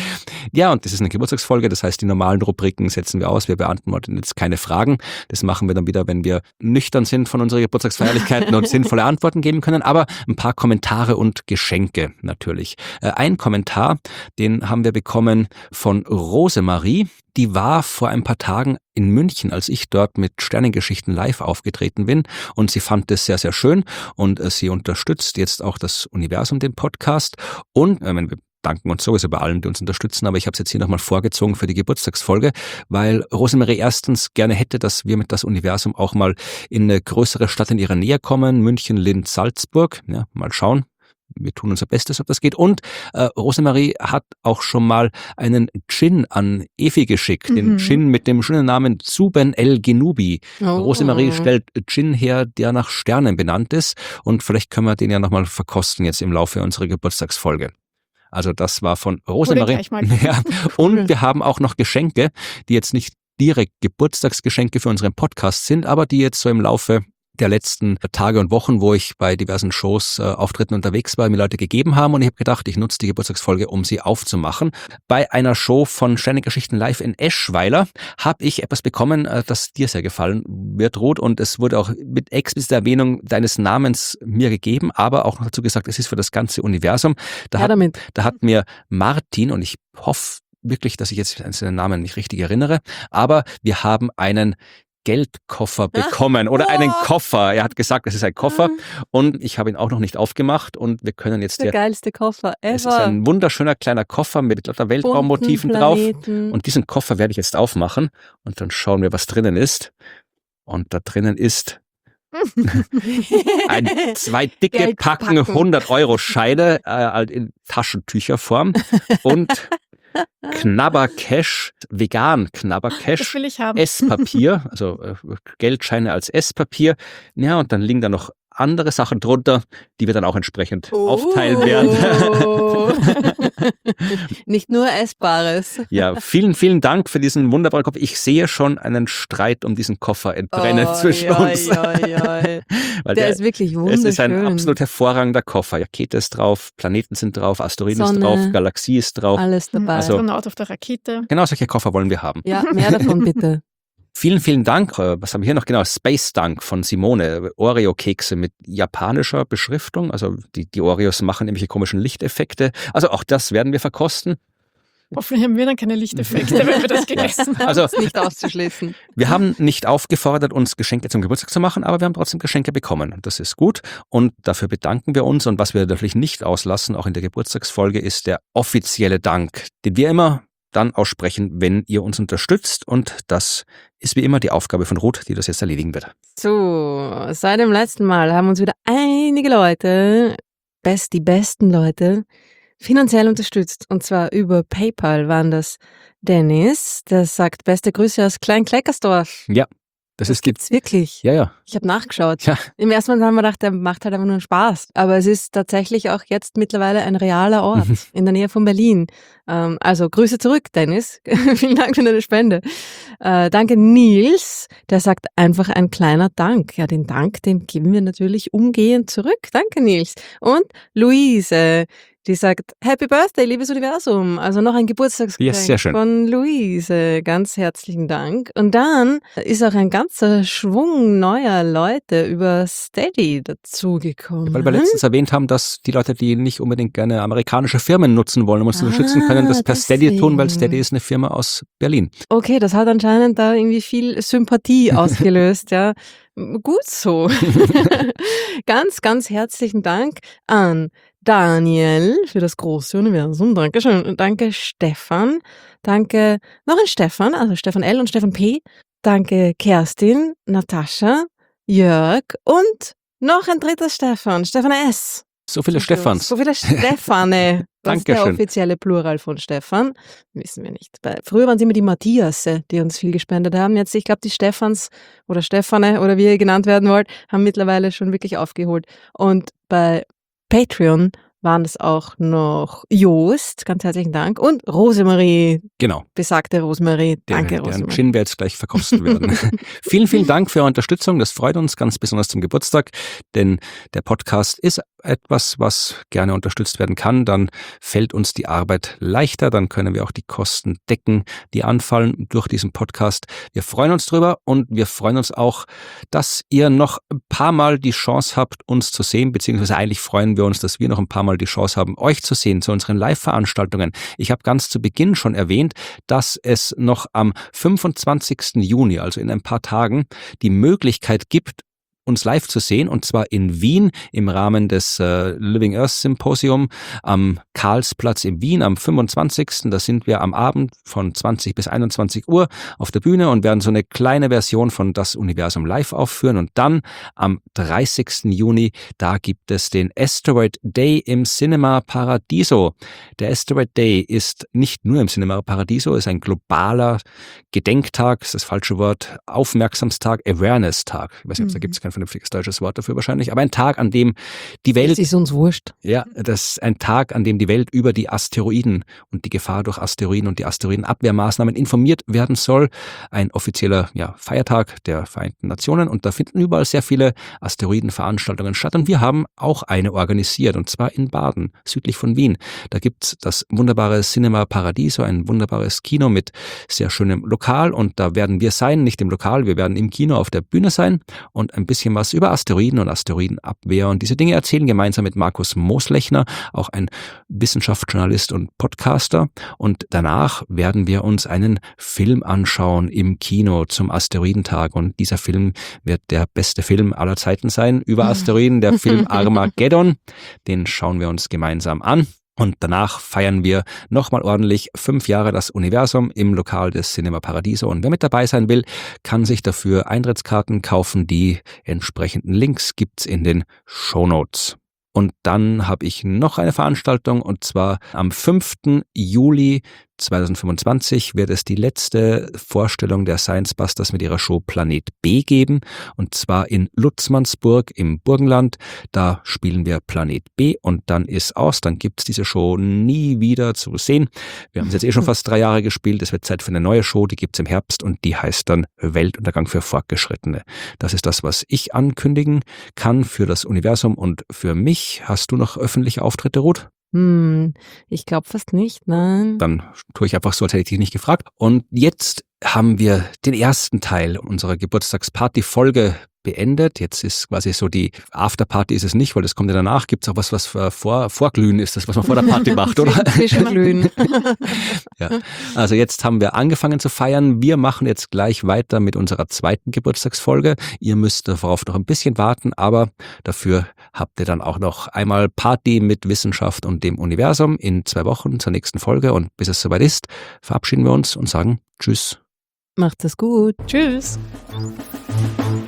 Speaker 1: ja, und das ist eine Geburtstagsfolge, das heißt, die normalen Rubriken setzen wir aus. Wir beantworten jetzt keine Fragen. Das machen wir dann wieder, wenn wir nüchtern sind von unseren Geburtstagsfeierlichkeiten und sinnvolle Antworten geben können. Aber ein paar Kommentare und Geschenke natürlich. Ein Kommentar, den haben wir bekommen von Rosemarie. Die war vor ein paar Tagen in München, als ich dort mit Sternengeschichten live aufgetreten bin und sie fand das sehr, sehr schön und sie unterstützt jetzt auch das Universum, den Podcast und wir danken uns sowieso bei allen, die uns unterstützen, aber ich habe es jetzt hier nochmal vorgezogen für die Geburtstagsfolge, weil Rosemarie erstens gerne hätte, dass wir mit das Universum auch mal in eine größere Stadt in ihrer Nähe kommen, München, Linz, Salzburg, ja, mal schauen. Wir tun unser Bestes, ob das geht. Und Rosemarie hat auch schon mal einen Gin an Evi geschickt. Den Gin mit dem schönen Namen Zuben El Genubi.
Speaker 2: Oh.
Speaker 1: Rosemarie stellt Gin her, der nach Sternen benannt ist. Und vielleicht können wir den ja nochmal verkosten jetzt im Laufe unserer Geburtstagsfolge. Also das war von Rosemarie. Ja. Und wir haben auch noch Geschenke, die jetzt nicht direkt Geburtstagsgeschenke für unseren Podcast sind, aber die jetzt so im Laufe der letzten Tage und Wochen, wo ich bei diversen Shows, Auftritten unterwegs war, mir Leute gegeben haben und ich habe gedacht, ich nutze die Geburtstagsfolge, um sie aufzumachen. Bei einer Show von Sternengeschichten live in Eschweiler habe ich etwas bekommen, das dir sehr gefallen wird, Ruth, und es wurde auch mit expliziter Erwähnung deines Namens mir gegeben, aber auch noch dazu gesagt, es ist für das ganze Universum. Da hat mir Martin, und ich hoffe wirklich, dass ich jetzt seinen Namen nicht richtig erinnere, aber wir haben einen Geldkoffer bekommen oder einen Koffer. Er hat gesagt, es ist ein Koffer und ich habe ihn auch noch nicht aufgemacht und wir können jetzt
Speaker 2: der geilste Koffer ever.
Speaker 1: Es ist ein wunderschöner kleiner Koffer mit lauter Weltraummotiven drauf und diesen Koffer werde ich jetzt aufmachen und dann schauen wir, was drinnen ist. Und da drinnen ist 2 dicke Packen 100-Euro-Scheine in Taschentücherform und Knabbercash, vegan Knabbercash,
Speaker 3: das will ich haben.
Speaker 1: Esspapier, also Geldscheine als Esspapier. Ja, und dann liegen da noch andere Sachen drunter, die wir dann auch entsprechend aufteilen werden.
Speaker 2: Nicht nur Essbares.
Speaker 1: Ja, vielen, vielen Dank für diesen wunderbaren Koffer. Ich sehe schon einen Streit um diesen Koffer entbrennen zwischen uns. Weil der ist wirklich wunderschön. Es ist ein absolut hervorragender Koffer. Rakete ist drauf, Planeten sind drauf, Asteroiden ist drauf, Galaxie ist drauf.
Speaker 2: Alles dabei.
Speaker 3: Astronaut auf der Rakete.
Speaker 1: Genau solche Koffer wollen wir haben.
Speaker 2: Ja, mehr davon bitte.
Speaker 1: Vielen, vielen Dank. Was haben wir hier noch? Genau, Space Dunk von Simone. Oreo-Kekse mit japanischer Beschriftung. Also die Oreos machen irgendwelche komischen Lichteffekte. Also auch das werden wir verkosten.
Speaker 3: Hoffentlich haben wir dann keine Lichteffekte, wenn wir das gegessen haben.
Speaker 1: Also
Speaker 2: Das ist nicht auszuschließen.
Speaker 1: wir haben nicht aufgefordert, uns Geschenke zum Geburtstag zu machen, aber wir haben trotzdem Geschenke bekommen. Das ist gut und dafür bedanken wir uns. Und was wir natürlich nicht auslassen, auch in der Geburtstagsfolge, ist der offizielle Dank, den wir immer dann aussprechen, wenn ihr uns unterstützt. Und das ist wie immer die Aufgabe von Ruth, die das jetzt erledigen wird.
Speaker 2: So, seit dem letzten Mal haben uns wieder einige Leute, die besten Leute, finanziell unterstützt. Und zwar über PayPal waren das Dennis, der sagt, beste Grüße aus Klein-Kleckersdorf.
Speaker 1: Ja, das
Speaker 2: Gibt's wirklich.
Speaker 1: Ja.
Speaker 2: Ich habe nachgeschaut.
Speaker 1: Ja.
Speaker 2: Im ersten Mal haben wir gedacht, der macht halt einfach nur Spaß. Aber es ist tatsächlich auch jetzt mittlerweile ein realer Ort in der Nähe von Berlin. Also Grüße zurück, Dennis. Vielen Dank für deine Spende. Danke Nils, der sagt einfach ein kleiner Dank. Ja, den Dank, den geben wir natürlich umgehend zurück. Danke Nils. Und Luise, die sagt, Happy Birthday, liebes Universum. Also noch ein Geburtstagsgeschenk
Speaker 1: Ja, sehr schön.
Speaker 2: von Luise. Ganz herzlichen Dank. Und dann ist auch ein ganzer Schwung neuer Leute über Steady dazugekommen.
Speaker 1: Weil wir letztens erwähnt haben, dass die Leute, die nicht unbedingt gerne amerikanische Firmen nutzen wollen, um uns zu unterstützen, können das per Steady tun, weil
Speaker 2: deswegen.
Speaker 1: Steady ist eine Firma aus Berlin.
Speaker 2: Okay, das hat anscheinend da irgendwie viel Sympathie ausgelöst, ja. Gut so. Ganz, ganz herzlichen Dank an Daniel für das große Universum. Dankeschön. Und danke Stefan. Danke noch ein Stefan, also Stefan L. und Stefan P. Danke Kerstin, Natascha, Jörg und noch ein dritter Stefan, Stefan S.
Speaker 1: So viele Stefans.
Speaker 2: So viele Stefane. Was ist der
Speaker 1: Dankeschön.
Speaker 2: offizielle Plural von Stefan? Wissen wir nicht. Früher waren es immer die Matthiasse, die uns viel gespendet haben. Jetzt, ich glaube, die Stefans oder Stefane oder wie ihr genannt werden wollt, haben mittlerweile schon wirklich aufgeholt. Und bei Patreon waren es auch noch Joost, ganz herzlichen Dank, und Rosemarie,
Speaker 1: Genau.
Speaker 2: besagte Rosemarie. Danke,
Speaker 1: Deren
Speaker 2: Rosemarie.
Speaker 1: Gin wir jetzt gleich verkosten werden. Vielen, vielen Dank für eure Unterstützung. Das freut uns ganz besonders zum Geburtstag, denn der Podcast ist etwas, was gerne unterstützt werden kann. Dann fällt uns die Arbeit leichter, dann können wir auch die Kosten decken, die anfallen durch diesen Podcast. Wir freuen uns drüber und wir freuen uns auch, dass ihr noch ein paar Mal die Chance habt, uns zu sehen, beziehungsweise eigentlich freuen wir uns, dass wir noch ein paar Mal die Chance haben, euch zu sehen zu unseren Live-Veranstaltungen. Ich habe ganz zu Beginn schon erwähnt, dass es noch am 25. Juni, also in ein paar Tagen, die Möglichkeit gibt, uns live zu sehen, und zwar in Wien im Rahmen des Living Earth Symposium am Karlsplatz in Wien am 25. Da sind wir am Abend von 20 bis 21 Uhr auf der Bühne und werden so eine kleine Version von Das Universum live aufführen. Und dann am 30. Juni, da gibt es den Asteroid Day im Cinema Paradiso. Der Asteroid Day ist nicht nur im Cinema Paradiso, ist ein globaler Gedenktag, ist das falsche Wort, Aufmerksamstag, Awareness-Tag. Ich weiß nicht, da gibt es kein vernünftiges deutsches Wort dafür wahrscheinlich, aber ein Tag, an dem die Welt...
Speaker 2: Das ist uns wurscht.
Speaker 1: Ja, das ist ein Tag, an dem die Welt über die Asteroiden und die Gefahr durch Asteroiden und die Asteroidenabwehrmaßnahmen informiert werden soll. Ein offizieller Feiertag der Vereinten Nationen, und da finden überall sehr viele Asteroidenveranstaltungen statt, und wir haben auch eine organisiert, und zwar in Baden, südlich von Wien. Da gibt's das wunderbare Cinema Paradiso, ein wunderbares Kino mit sehr schönem Lokal, und da werden wir sein, nicht im Lokal, wir werden im Kino auf der Bühne sein und ein bisschen was über Asteroiden und Asteroidenabwehr und diese Dinge erzählen, gemeinsam mit Markus Mooslechner, auch ein Wissenschaftsjournalist und Podcaster. Und danach werden wir uns einen Film anschauen im Kino zum Asteroidentag, und dieser Film wird der beste Film aller Zeiten sein über Asteroiden, der Film Armageddon. Den schauen wir uns gemeinsam an. Und danach feiern wir nochmal ordentlich 5 Jahre das Universum im Lokal des Cinema Paradiso. Und wer mit dabei sein will, kann sich dafür Eintrittskarten kaufen. Die entsprechenden Links gibt's in den Shownotes. Und dann habe ich noch eine Veranstaltung, und zwar am 5. Juli 2025 wird es die letzte Vorstellung der Science Busters mit ihrer Show Planet B geben, und zwar in Lutzmannsburg im Burgenland. Da spielen wir Planet B und dann ist aus, dann gibt's diese Show nie wieder zu sehen. Wir haben es jetzt schon fast 3 Jahre gespielt, es wird Zeit für eine neue Show, die gibt's im Herbst und die heißt dann Weltuntergang für Fortgeschrittene. Das ist das, was ich ankündigen kann für das Universum und für mich. Hast du noch öffentliche Auftritte, Ruth?
Speaker 2: Ich glaube fast nicht, nein.
Speaker 1: Dann tue ich einfach so, als hätte ich dich nicht gefragt. Und jetzt haben wir den ersten Teil unserer Geburtstagsparty-Folge beendet. Jetzt ist quasi so die Afterparty ist es nicht, weil das kommt ja danach. Gibt es auch was Vorglühen ist, das, was man vor der Party macht, oder?
Speaker 2: Zwischenglühen.
Speaker 1: Ja. Also jetzt haben wir angefangen zu feiern. Wir machen jetzt gleich weiter mit unserer zweiten Geburtstagsfolge. Ihr müsst darauf noch ein bisschen warten, aber dafür habt ihr dann auch noch einmal Party mit Wissenschaft und dem Universum in 2 Wochen zur nächsten Folge. Und bis es soweit ist, verabschieden wir uns und sagen Tschüss.
Speaker 2: Macht es gut.
Speaker 3: Tschüss.